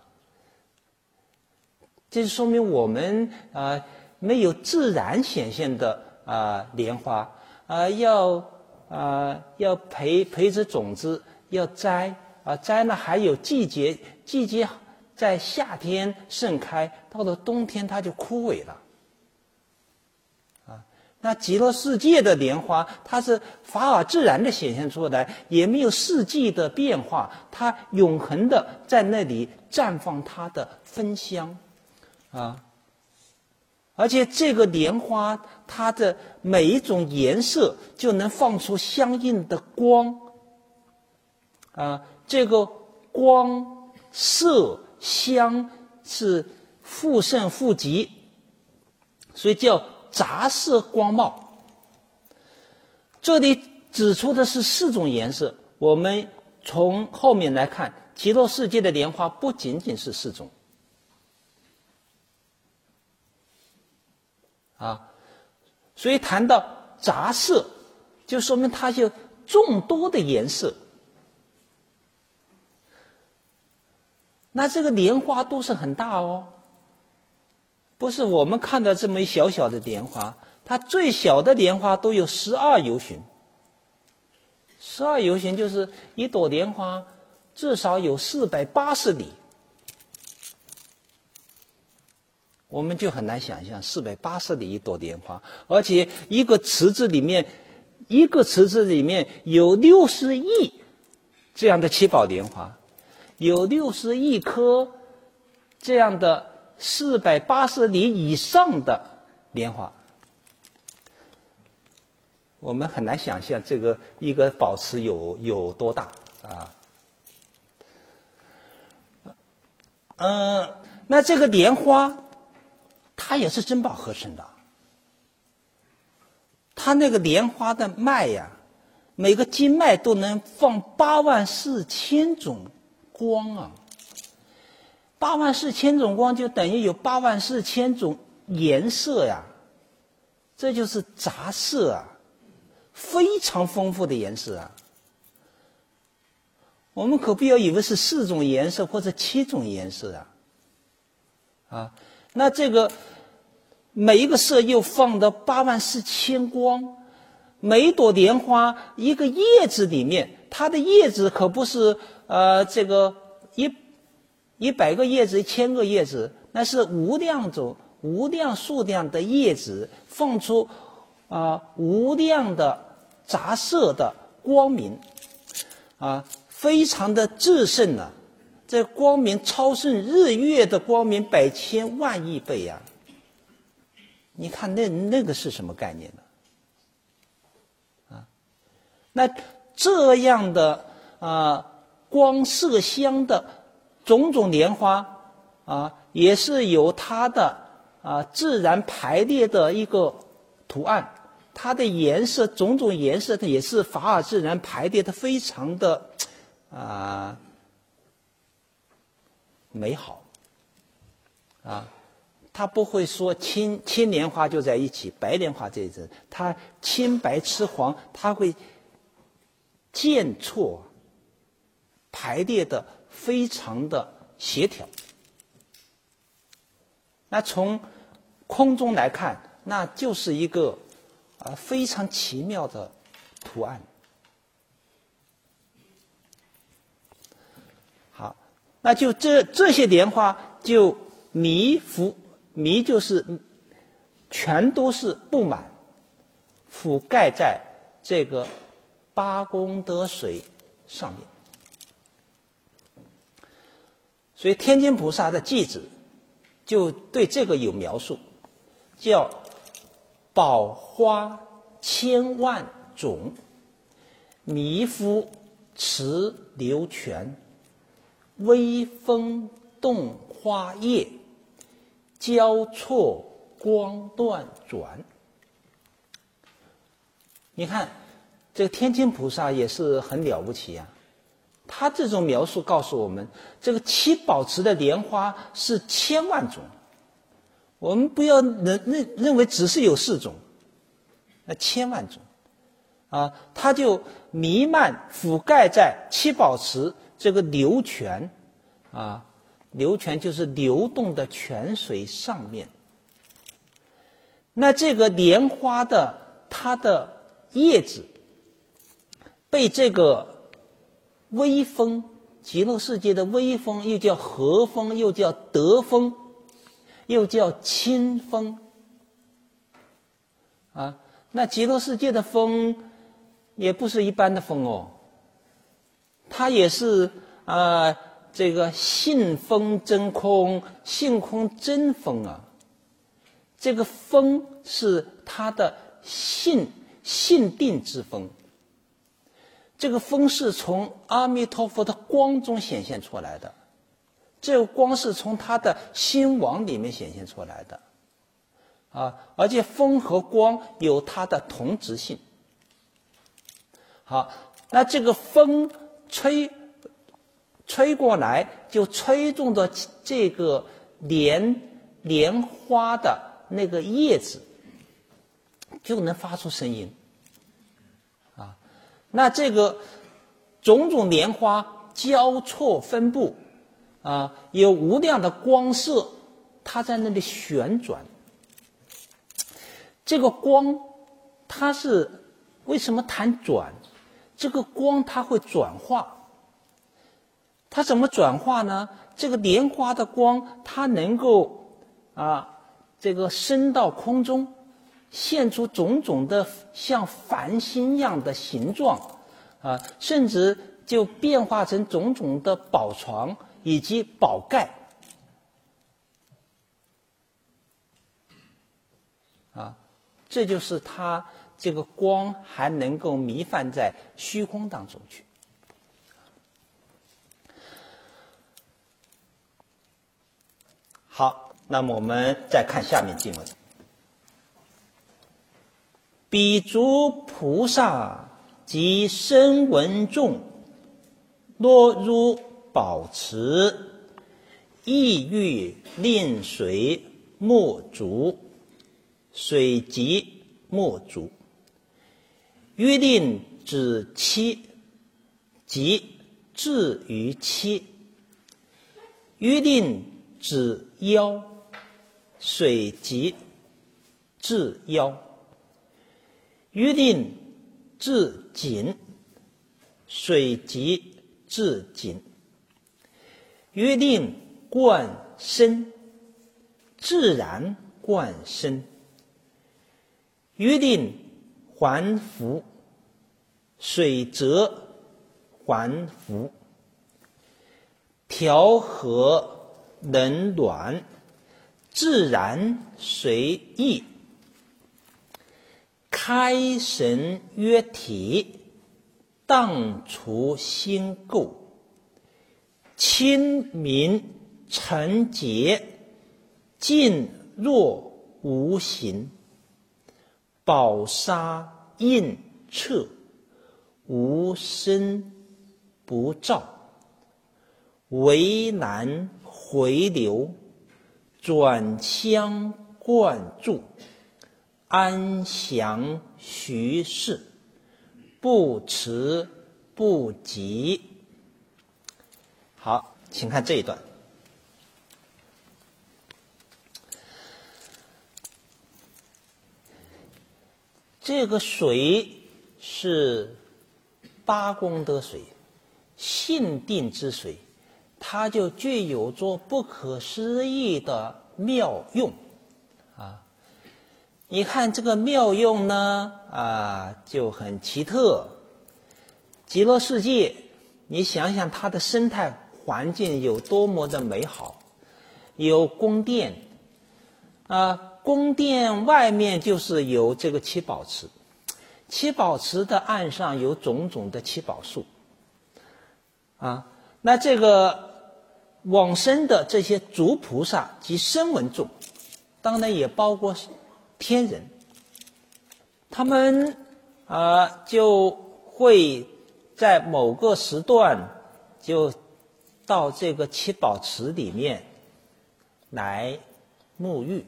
这就说明我们啊没有自然显现的啊莲花啊，要啊要培培植种子，要栽。啊，摘呢还有季节，季节在夏天盛开，到了冬天它就枯萎了。啊，那极乐世界的莲花，它是法尔自然的显现出来，也没有四季的变化，它永恒的在那里绽放它的芬香，啊，而且这个莲花，它的每一种颜色就能放出相应的光，啊。这个光、色、香是复盛复极，所以叫杂色光貌。这里指出的是四种颜色，我们从后面来看，极乐世界的莲花不仅仅是四种，啊，所以谈到杂色，就说明它有众多的颜色。那这个莲花都是很大哦，不是我们看到这么一小小的莲花，它最小的莲花都有十二由旬。十二由旬就是一朵莲花至少有四百八十里，我们就很难想象四百八十里一朵莲花，而且一个池子里面，一个池子里面有六十亿这样的七宝莲花。有六十亿颗这样的四百八十里以上的莲花，我们很难想象这个一个宝池有有多大啊。嗯、呃，那这个莲花，它也是珍宝合成的。它那个莲花的脉呀，每个经脉都能放八万四千种。光啊，八万四千种光就等于有八万四千种颜色呀，这就是杂色啊，非常丰富的颜色啊。我们可不要以为是四种颜色或者七种颜色啊，啊，那这个每一个色又放的八万四千光，每一朵莲花一个叶子里面，它的叶子可不是。呃，这个一一百个叶子，一千个叶子，那是无量种、无量数量的叶子，放出啊、呃、无量的杂色的光明，啊，非常的至圣啊！这光明超胜日月的光明百千万亿倍呀、啊！你看那那个是什么概念呢？啊，那这样的啊。呃光色香的种种莲花啊，也是有它的啊自然排列的一个图案，它的颜色种种颜色也是法尔自然排列的非常的啊美好啊，它不会说青青莲花就在一起，白莲花这一阵，它青白赤黄，它会渐错。排列的非常的协调，那从空中来看，那就是一个啊非常奇妙的图案。好，那就这这些莲花就弥覆，弥就是全都是布满，覆盖在这个八功德水上面。所以天津菩萨的偈子就对这个有描述，叫宝花千万种，弥覆池流泉，微风动花叶，交错光断转。你看这个天津菩萨也是很了不起啊， 他这种描述告诉我们，这个七宝池的莲花是千万种，我们不要认认认为只是有四种，那千万种啊，它就弥漫覆盖在七宝池这个流泉啊，流泉就是流动的泉水上面。那这个莲花的它的叶子被这个微风，极乐世界的微风，又叫和风，又叫德风，又叫清风啊。那极乐世界的风也不是一般的风哦，它也是啊、呃，这个性风真空，性空真风啊。这个风是它的性性定之风。这个风是从阿弥陀佛的光中显现出来的，这个光是从他的心王里面显现出来的啊，而且风和光有它的同质性。好，那这个风吹吹过来，就吹中的这个莲莲花的那个叶子，就能发出声音。那这个种种莲花交错分布啊，有无量的光色，它在那里旋转。这个光它是为什么谈转？这个光它会转化，它怎么转化呢？这个莲花的光它能够啊这个升到空中，现出种种的像繁星一样的形状啊，甚至就变化成种种的宝床以及宝盖啊，这就是它这个光还能够弥漫在虚空当中去。好，那么我们再看下面经文。彼诸菩萨及声闻众，若入宝池，意欲令水莫足，水即莫足。欲令止期，即至于期。欲令止腰，水即至腰。欲令至颈，水即至颈。欲令贯身，自然贯身。欲令还服，水则还服。调和冷暖，自然随意。开神约体，荡除心垢。清明澄洁，静若无形。宝沙映彻，无声不照。为难回流，转相贯注。安详徐氏，不迟不急。好，请看这一段。这个水是八功德水，性定之水，它就具有着不可思议的妙用啊！你看这个妙用呢，啊，就很奇特。极乐世界，你想想它的生态环境有多么的美好，有宫殿啊，宫殿外面就是有这个七宝池，七宝池的岸上有种种的七宝树啊，那这个往生的这些诸菩萨及声闻众，当然也包括天人，他们啊、呃、就会在某个时段就到这个七宝池里面来沐浴。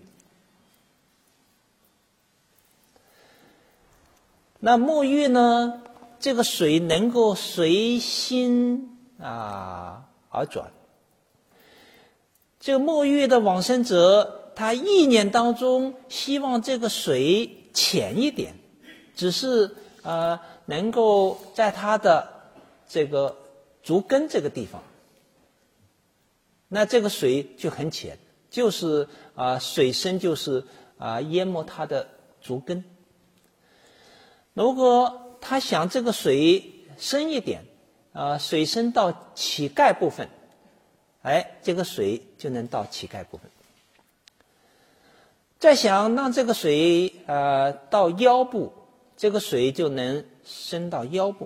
那沐浴呢，这个水能够随心啊而转。这个沐浴的往生者，他意念当中希望这个水浅一点，只是呃能够在他的这个足跟这个地方，那这个水就很浅，就是啊、呃、水深就是啊、呃、淹没他的足跟。如果他想这个水深一点，啊、呃、水深到膝盖部分，哎，这个水就能到膝盖部分。再想让这个水呃到腰部，这个水就能深到腰部。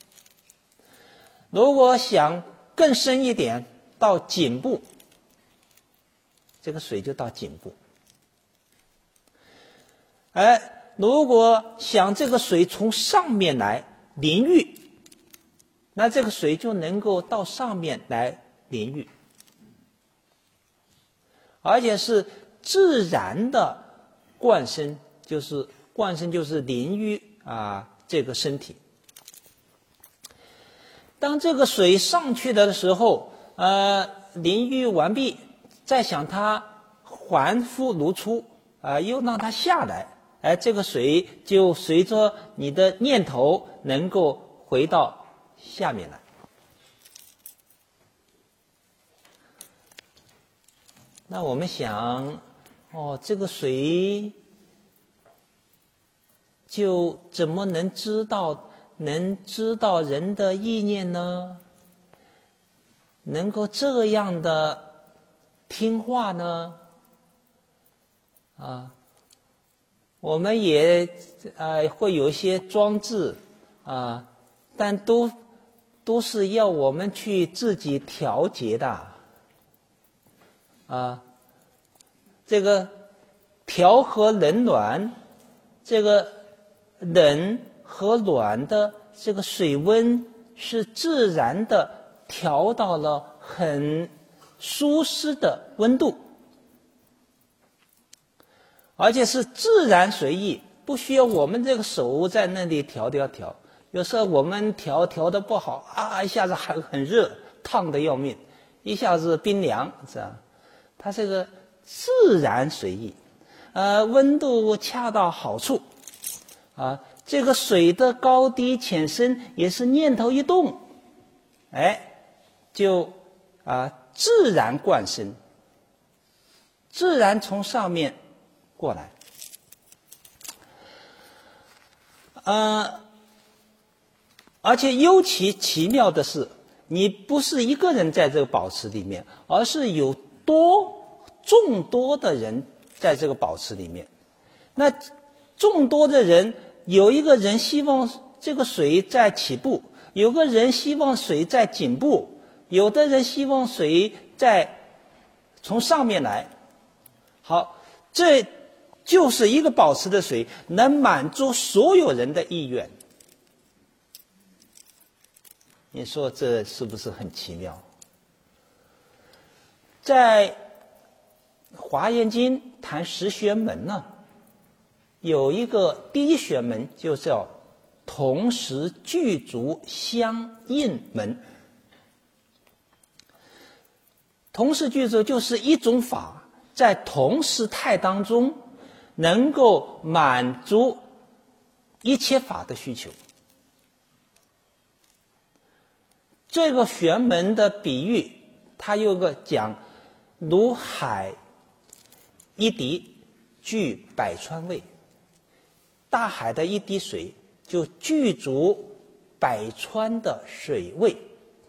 如果想更深一点，到颈部，这个水就到颈部。哎，如果想这个水从上面来淋浴，那这个水就能够到上面来淋浴，而且是自然的灌身，就是灌身就是淋浴啊这个身体。当这个水上去的时候，呃，淋浴完毕，再想它还复如初，啊、呃，又让它下来，哎，这个水就随着你的念头能够回到下面来。那我们想，哦，这个水就怎么能知道能知道人的意念呢？能够这样的听话呢？啊，我们也呃会有一些装置啊，但都都是要我们去自己调节的。啊，这个调和冷暖，这个冷和暖的这个水温是自然的调到了很舒适的温度，而且是自然随意，不需要我们这个手在那里调调调。有时候我们调调的不好啊，一下子还很热，烫得要命，一下子冰凉，是吧？它这个自然随意，呃，温度恰到好处，啊，这个水的高低浅深也是念头一动，哎，就啊自然灌身，自然从上面过来，呃，而且尤其奇妙的是，你不是一个人在这个宝池里面，而是有多众多的人在这个宝池里面。那众多的人，有一个人希望这个水在起部，有个人希望水在颈部，有的人希望水在从上面来。好，这就是一个宝池的水能满足所有人的意愿。你说这是不是很奇妙？在华严经谈十玄门呢，有一个第一玄门就叫同时具足相应门。同时具足就是一种法在同时态当中能够满足一切法的需求。这个玄门的比喻，它有个讲如海一滴具百川味，大海的一滴水就具足百川的水味。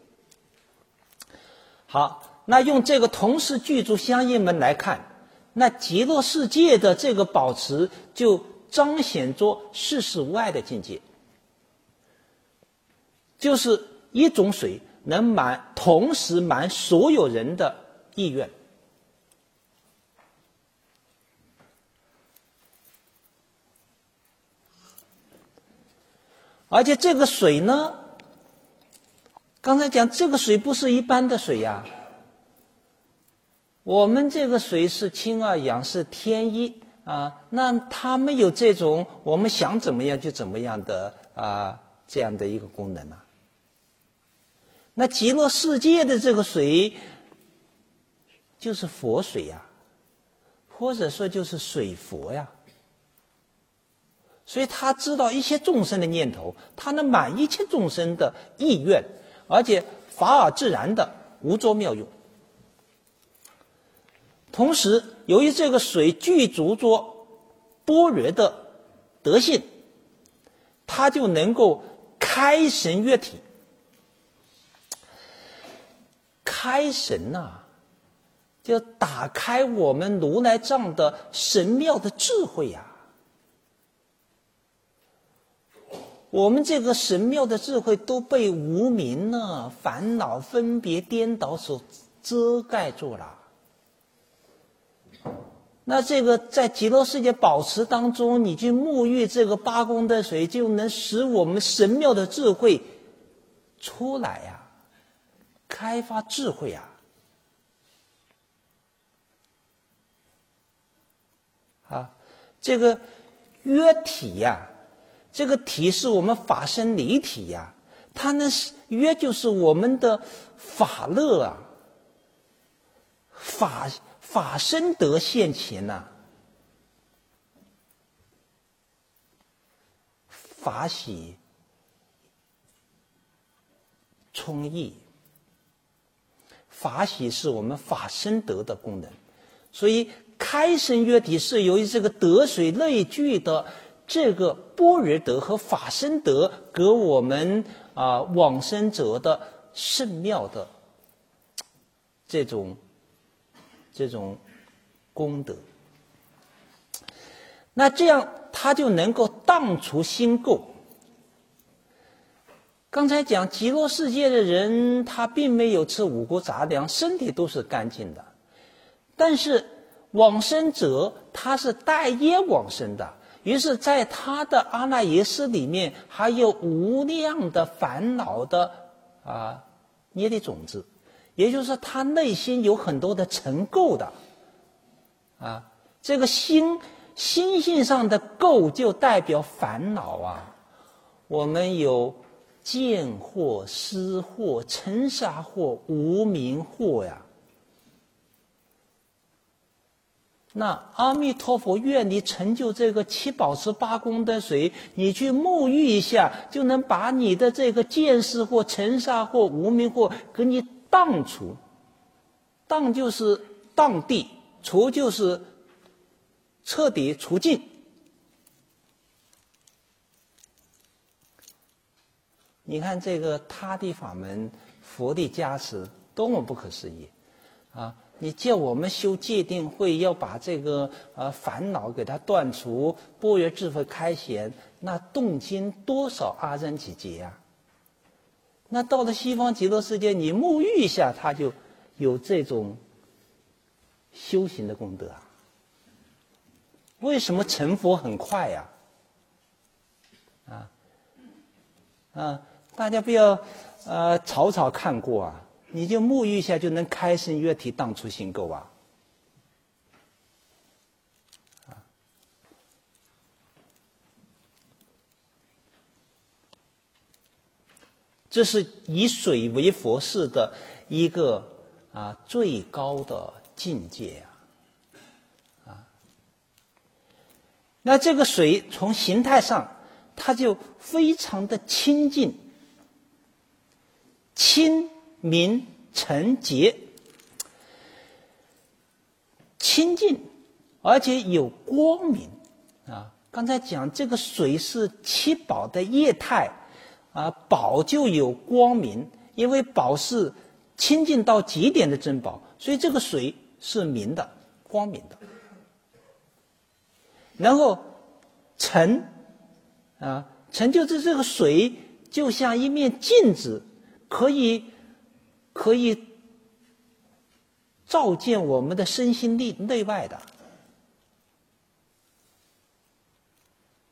好，那用这个同时具足相应门来看，那极乐世界的这个宝池就彰显着世事无碍的境界，就是一种水能满同时满所有人的意愿。而且这个水呢， 刚才讲这个水不是一般的水呀，我们这个水是氢二氧，是天一啊，那它没有这种我们想怎么样就怎么样的啊这样的一个功能啊。那极乐世界的这个水就是佛水呀，或者说就是水佛呀。所以他知道一切众生的念头，他能满一切众生的意愿，而且法尔自然的无着妙用。同时由于这个水具足着般若的德性，它就能够开神悦体。开神啊，就打开我们如来藏的神妙的智慧呀、啊。我们这个神妙的智慧都被无明呢、烦恼、分别、颠倒所遮盖住了。那这个在极乐世界宝池当中，你去沐浴这个八功德水，就能使我们神妙的智慧出来呀、啊，开发智慧呀、啊。啊，这个约体呀、啊。这个体是我们法身离体呀、啊，它呢约就是我们的法乐啊，法法身得现前呐、啊，法喜充溢，法喜是我们法身得的功能，所以开身约体是由于这个得水类聚的。这个般若德和法身德给我们啊、呃、往生者的甚妙的这种这种功德，那这样他就能够荡除心垢。刚才讲极乐世界的人，他并没有吃五谷杂粮，身体都是干净的，但是往生者他是带业往生的。于是在他的阿赖耶识里面还有无量的烦恼的啊业力种子，也就是说他内心有很多的尘垢的啊，这个心心性上的垢就代表烦恼啊。我们有见惑、思惑、尘沙惑、无明惑呀。那阿弥陀佛愿你成就这个七宝池八功德水，你去沐浴一下，就能把你的这个见识或尘沙或无明或给你荡除。荡就是荡涤，除就是彻底除尽。你看这个他地法门，佛力加持，多么不可思议啊！你叫我们修戒定慧，要把这个呃烦恼给它断除，般若智慧开显，那动经多少阿僧祇劫啊！那到了西方极乐世界，你沐浴一下，它就有这种修行的功德啊！为什么成佛很快呀、啊？啊啊！大家不要呃草草看过啊！你就沐浴一下，就能开身悦体，荡除心垢啊！这是以水为佛事的一个啊最高的境界啊！啊，那这个水从形态上，它就非常的清净、清。明澄洁清净，而且有光明啊！刚才讲这个水是七宝的业态啊，宝就有光明，因为宝是清净到极点的珍宝，所以这个水是明的、光明的。然后澄啊，澄就是这个水就像一面镜子，可以。可以照见我们的身心内内外的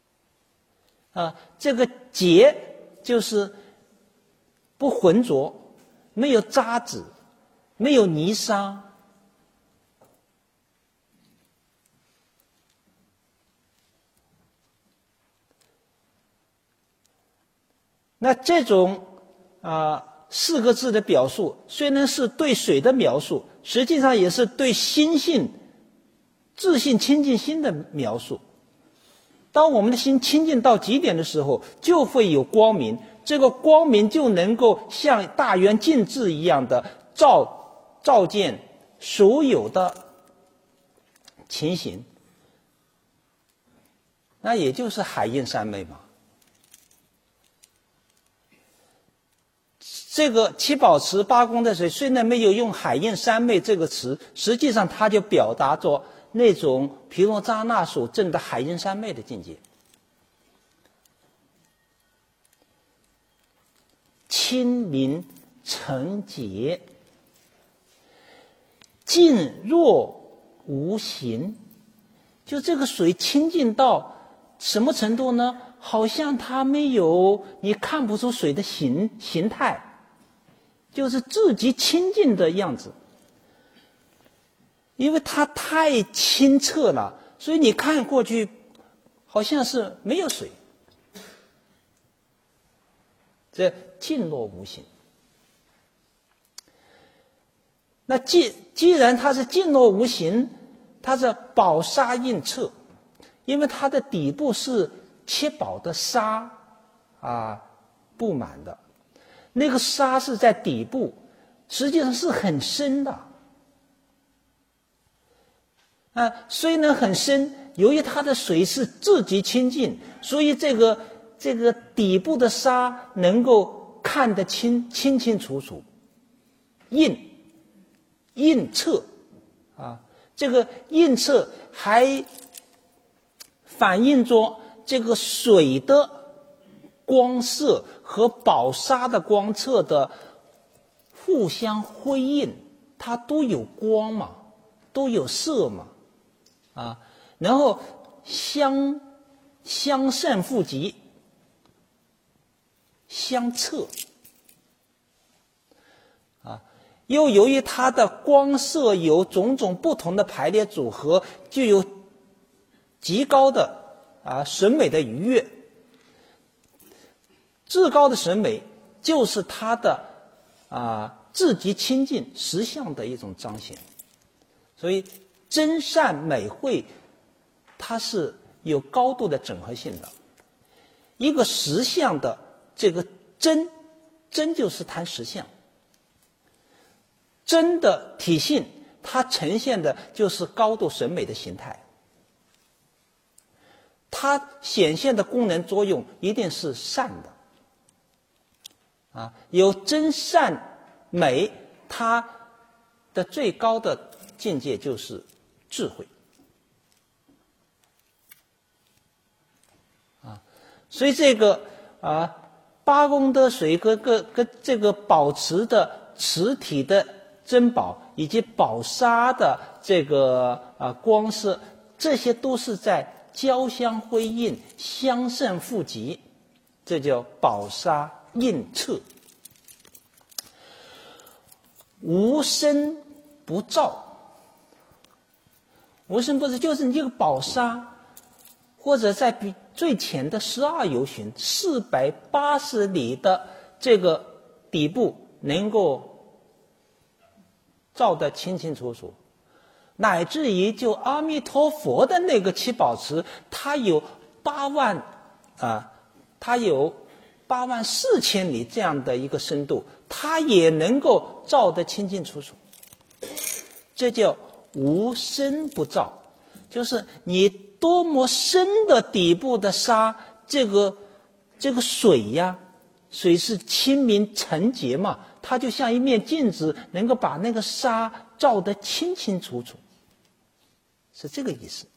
啊，这个洁就是不浑浊没有渣子，没有泥沙。那这种啊、呃、四个字的表述，虽然是对水的描述，实际上也是对心性、自信清净心的描述。当我们的心清净到极点的时候，就会有光明，这个光明就能够像大圆镜智一样的照照见所有的情形，那也就是海印三昧嘛。这个七宝池八功德水虽然没有用海印三昧这个词，实际上它就表达着那种毗罗遮那所证的海印三昧的境界。清明澄洁，静若无形，就这个水清净到什么程度呢？好像它没有，你看不出水的形形态，就是自己清净的样子。因为它太清澈了，所以你看过去好像是没有水，这静若无形。那既既然它是静若无形，它是宝沙映澈，因为它的底部是七宝的沙啊布满的，那个沙是在底部，实际上是很深的。啊，虽然很深，由于它的水是自己清净，所以这个这个底部的沙能够看得清清清楚楚，映映澈啊，这个映澈还反映着这个水的光色和宝沙的光澈的互相辉映，它都有光嘛，都有色嘛。啊，然后相相胜复极，相测啊，又由于它的光色有种种不同的排列组合，就有极高的啊审美的愉悦。至高的审美就是它的啊自极清净实相的一种彰显，所以真善美慧，它是有高度的整合性的。一个实相的这个真，真就是谈实相。真的体性，它呈现的就是高度审美的形态。它显现的功能作用一定是善的。啊，有真善美，它的最高的境界就是智慧啊，所以这个啊八功德水跟跟跟这个宝池的池体的珍宝，以及宝沙的这个啊光色，这些都是在交相辉映，相胜复极，这叫宝沙映澈，无声不照。无声不照就是你这个宝沙，或者在比最浅的十二由旬四百八十里的这个底部能够照得清清楚楚，乃至于就阿弥陀佛的那个七宝池，它有八万啊，它有八万四千里这样的一个深度，它也能够照得清清楚楚，这叫无声不照，就是你多么深的底部的沙，这个这个水呀，水是清明澄洁嘛，它就像一面镜子，能够把那个沙照得清清楚楚，是这个意思。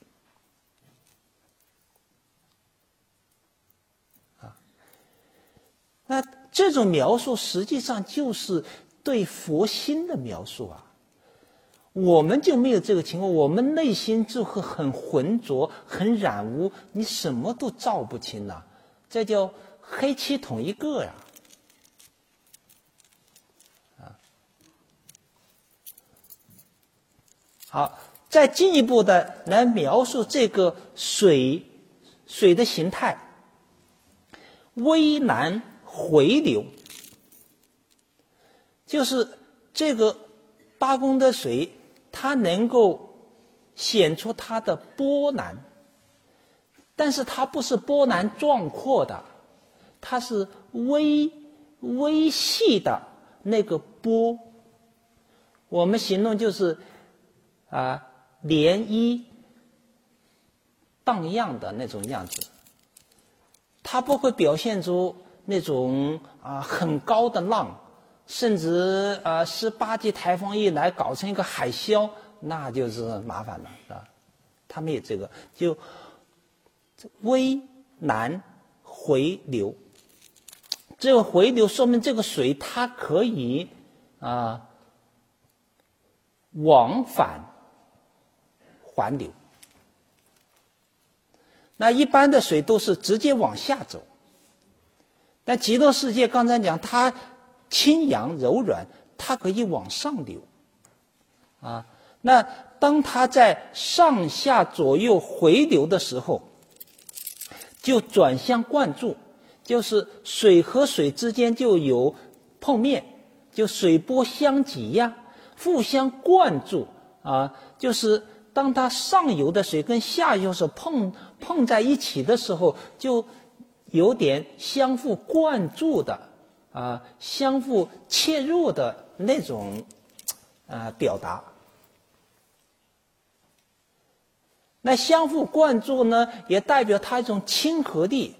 啊，那这种描述实际上就是对佛心的描述啊。我们就没有这个情况，我们内心就会很浑浊、很染污，你什么都照不清了、啊，这叫黑漆桶一个呀、啊！ 好，再进一步的来描述这个水水的形态，微南回流，就是这个八功德水，它能够显出它的波澜，但是它不是波澜壮阔的，它是微微细的那个波。我们形容就是啊涟漪荡漾的那种样子，它不会表现出那种啊很高的浪，甚至啊十八级台风一来搞成一个海啸，那就是麻烦了，是吧？它没有这个，就微南回流。这个回流说明这个水它可以啊往返环流。那一般的水都是直接往下走，但极乐世界刚才讲它轻扬柔软，它可以往上流啊。那当它在上下左右回流的时候，就转向灌注，就是水和水之间就有碰面，就水波相挤压，互相灌注啊，就是当它上游的水跟下游水碰碰在一起的时候，就有点相互灌注的啊，相互切入的那种啊表达。那相互灌注呢，也代表它一种亲和力，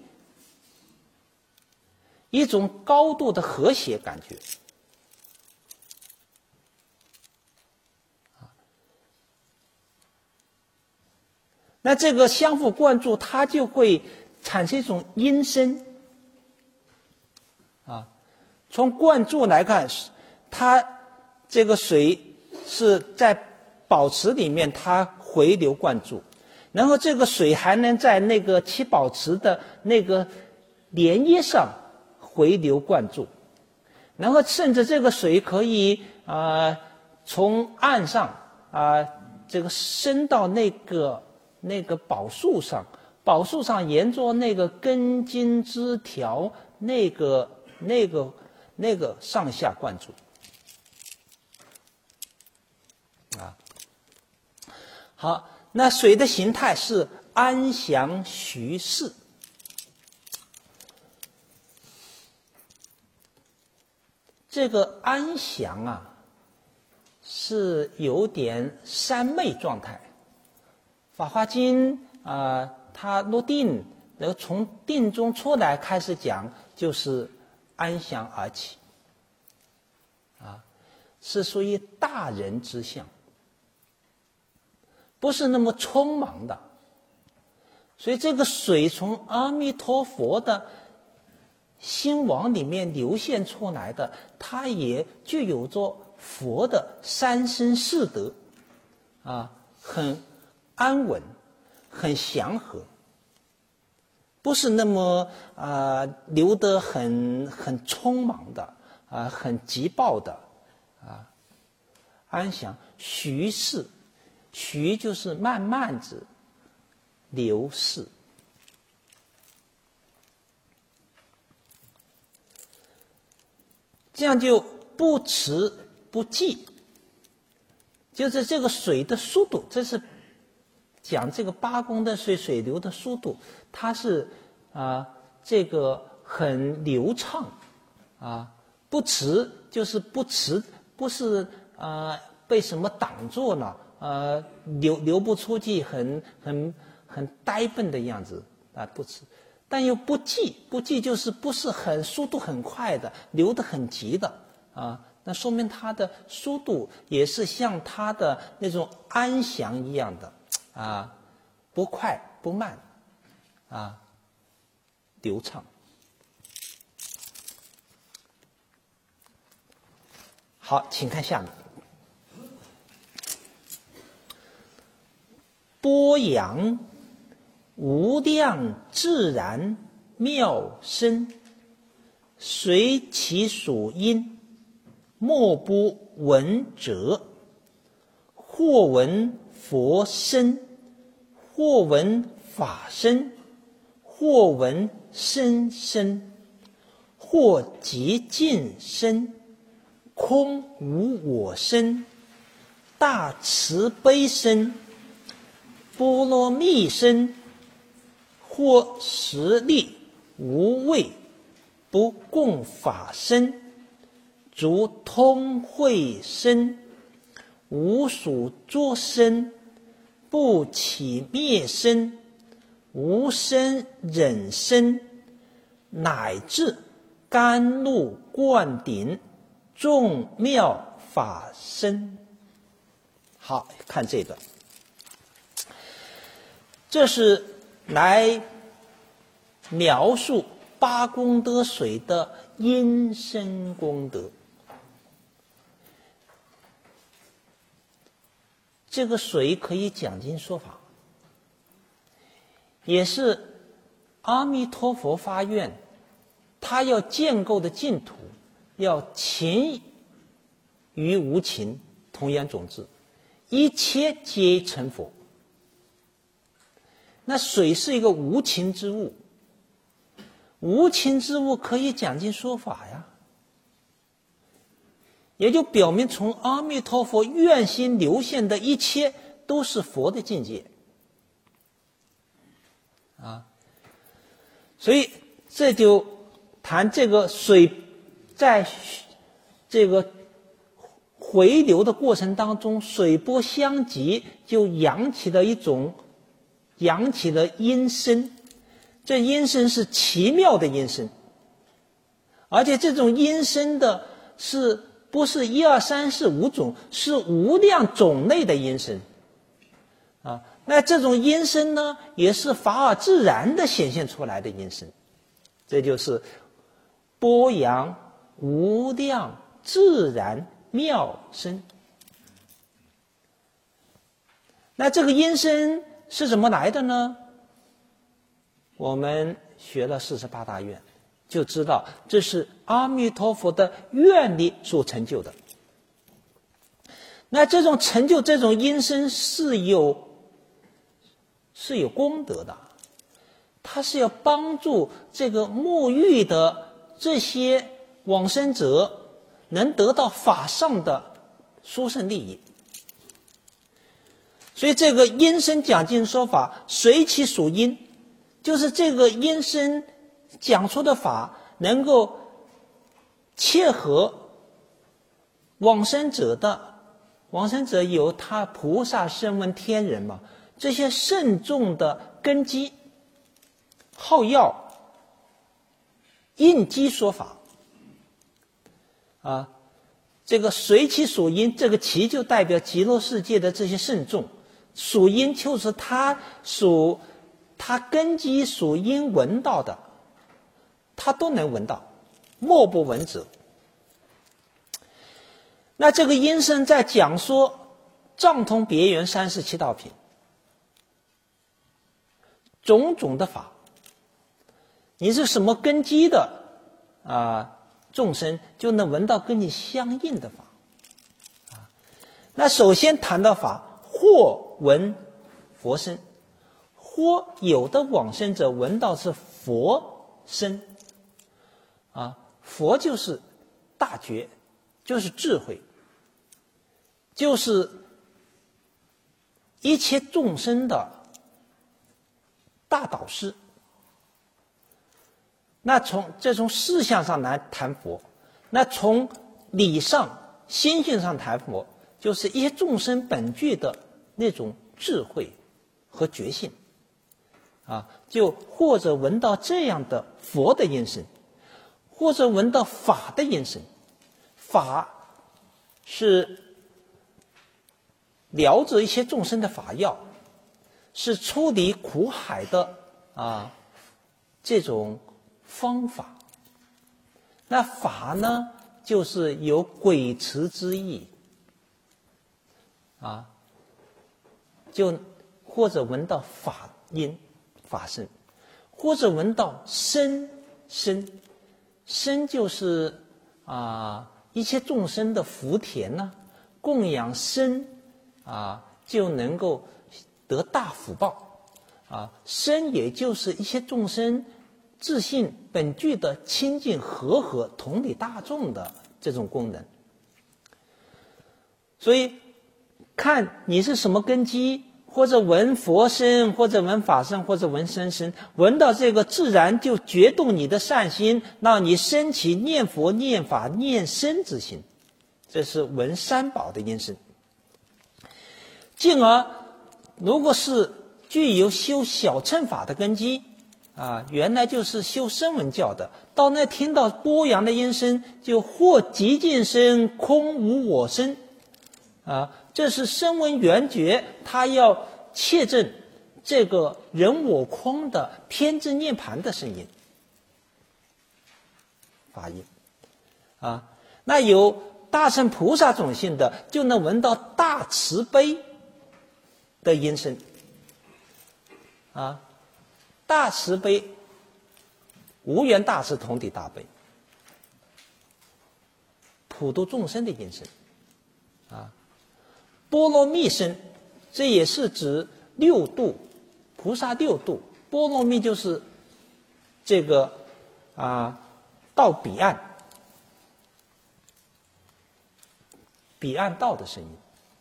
一种高度的和谐感觉。那这个相互灌注，它就会产生一种音声啊。从灌注来看，它这个水是在宝池里面，它回流灌注，然后这个水还能在那个七宝池的那个莲叶上回流灌注，然后甚至这个水可以啊、呃、从岸上啊、呃、这个伸到那个那个宝树上，宝树上沿着那个根茎枝条，那个那个那个上下灌注啊。好，那水的形态是安详徐逝。这个安详啊，是有点三昧状态。法华经啊、呃，它入定，然后从定中出来开始讲，就是安详而起，啊，是属于大人之相，不是那么匆忙的。所以这个水从阿弥陀佛的心王里面流现出来的，它也具有着佛的三身四德，啊，很安稳，很祥和，不是那么啊、呃、流得很很匆忙的啊、呃，很急暴的啊，安详徐逝，徐就是慢慢子流逝。这样就不迟不急，就是这个水的速度，这是讲这个八功德水水流的速度，它是啊、呃、这个很流畅啊，不迟就是不迟，不是啊、呃、被什么挡住了，呃流流不出去，很很很呆笨的样子啊，不迟。但又不急，不急就是不是很速度很快的，流得很急的啊，那说明它的速度也是像它的那种安详一样的啊，不快不慢啊，流畅。好，请看下面，波扬无量自然妙深，随其属因，莫不闻者。 或闻佛声，或闻法声，或闻声声，或极尽声，空无我声，大慈悲声，波罗蜜声，或实力无畏，不共法身，足通慧身，无属作身，不起灭身，无生忍身，乃至甘露灌顶，众妙法身。好，看这段，这是来描述八功德水的因身功德。这个水可以讲经说法，也是阿弥陀佛发愿，他要建构的净土，要勤于无情，同源种智，一切皆成佛。那水是一个无情之物，无情之物可以讲经说法呀，也就表明从阿弥陀佛愿心流现的一切都是佛的境界啊。所以这就谈这个水在这个回流的过程当中，水波相及，就扬起了一种扬起了音声。这音声是奇妙的音声，而且这种音声的是不是一二三四五种，是无量种类的音声啊。那这种音声呢，也是法尔自然的显现出来的音声，这就是波扬无量自然妙声。那这个音声是怎么来的呢？我们学了四十八大愿，就知道这是阿弥陀佛的愿力所成就的。那这种成就这种音声是有是有功德的，它是要帮助这个沐浴的这些往生者能得到法上的殊胜利益。所以这个音声讲经说法随其属因，就是这个音声讲出的法能够切合往生者的，往生者有他菩萨声闻天人嘛，这些圣众的根基好要应机说法啊。这个随其属因，这个其就代表极乐世界的这些圣众，属因就是他属他根基属因闻到的，他都能闻到，莫不闻者。那这个音声在讲说藏通别圆三十七道品种种的法，你是什么根基的啊众生，就能闻到跟你相应的法啊。那首先谈到法，或闻佛声，或有的往生者闻到是佛声啊，佛就是大觉，就是智慧，就是一切众生的大导师。那从这从事项上来谈佛，那从理上心性上谈佛，就是一些众生本具的那种智慧和觉性啊，就或者闻到这样的佛的音声，或者闻到法的音声。法是了着一些众生的法要，是出离苦海的啊这种方法。那法呢，就是有轨持之意啊，就或者闻到法音法声，或者闻到声声声就是啊一切众生的福田呢、啊，供养声啊，就能够得大福报啊。身也就是一些众生自信本具的清净和合、同理大众的这种功能。所以看你是什么根基，或者闻佛声，或者闻法声，或者闻声声，闻到这个自然就决动你的善心，让你升起念佛、念法、念僧之心，这是闻三宝的因声。进而如果是具有修小乘法的根基啊，原来就是修声闻教的，到那听到波扬的音声，就或极尽声，空无我声啊，这是声闻缘觉，他要切证这个人我空的偏执涅盘的声音法音啊。那有大乘菩萨种性的，就能闻到大慈悲的音声啊。大慈悲无缘大慈，同体大悲，普度众生的音声啊。波罗蜜声，这也是指六度菩萨六度。波罗蜜就是这个啊，到彼岸彼岸道的声音，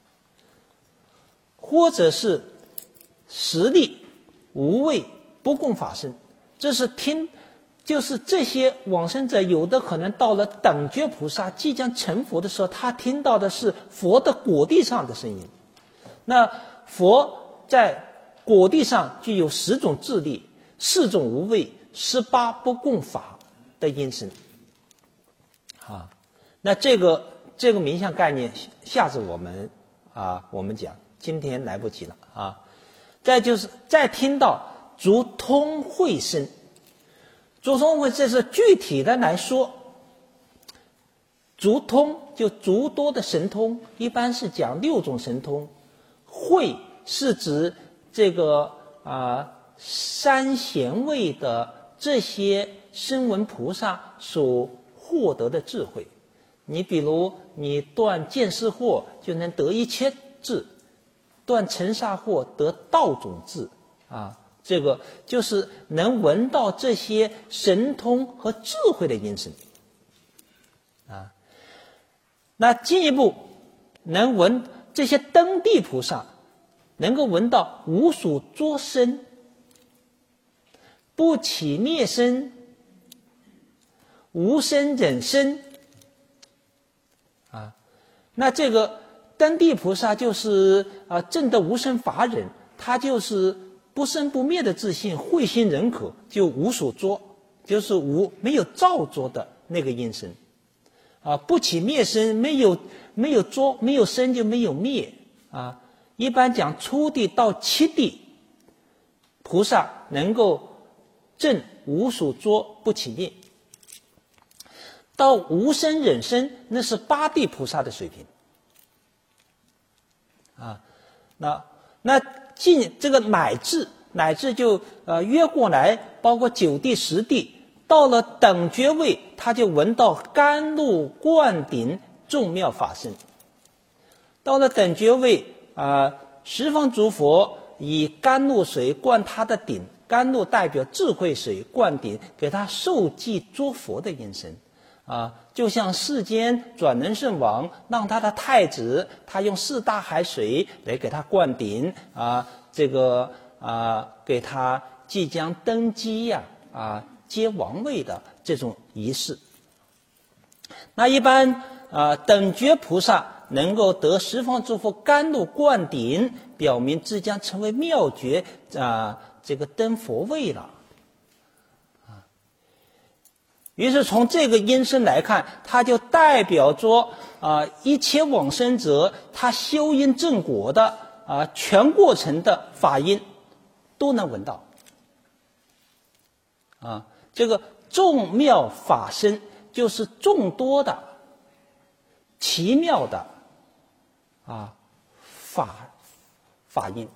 或者是实力无畏不共法身，这是听，就是这些往生者有的可能到了等觉菩萨即将成佛的时候，他听到的是佛的果地上的声音。那佛在果地上具有十种智力，四种无畏，十八不共法的音声啊。那这个这个名相概念，下次我们啊我们讲，今天来不及了啊。再就是再听到足通会声，足通会这是具体的来说，足通就足多的神通，一般是讲六种神通。慧是指这个啊三贤位的这些声闻菩萨所获得的智慧。你比如你断见思惑就能得一切智，断尘沙惑得道种智啊，这个就是能闻到这些神通和智慧的音声啊。那进一步能闻这些登地菩萨，能够闻到无所作声，不起灭声，无声忍声啊。那这个登地菩萨就是啊证得无生法忍，他就是不生不灭的自信，慧心人可，就无所作，就是无没有造作的那个音声啊。不起灭声，没有没有作，没有生就没有灭啊。一般讲初地到七地菩萨能够证无所作不起灭，到无生忍声那是八地菩萨的水平啊。那那进这个乃至乃至就呃约过来，包括九地十地，到了等觉位，他就闻到甘露灌顶众妙法身。到了等觉位啊，十方诸佛以甘露水灌他的顶，甘露代表智慧水，灌顶给他受记作佛的音声啊。就像世间转轮圣王让他的太子，他用四大海水来给他灌顶啊，这个啊给他即将登基呀 啊, 啊接王位的这种仪式。那一般啊等觉菩萨能够得十方诸佛甘露灌顶，表明即将成为妙觉啊，这个登佛位了啊。于是从这个音声来看，它就代表着啊一切往生者他修因正果的啊全过程的法音都能闻到啊。这个众妙法身就是众多的奇妙的啊，法法音。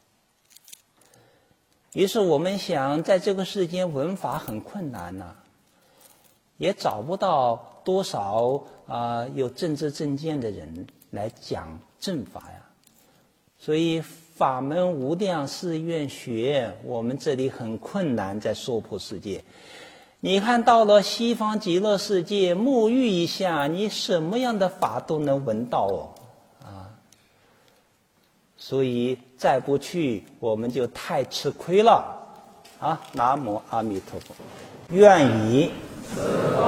于是我们想，在这个世间闻法很困难呐、啊，也找不到多少啊有正知正见的人来讲正法呀。 所以法门无量寺院学，我们这里很困难，在娑婆世界。你看到了西方极乐世界，沐浴一下，你什么样的法都能闻到哦，啊！所以再不去，我们就太吃亏了，啊！南无阿弥陀佛，愿以。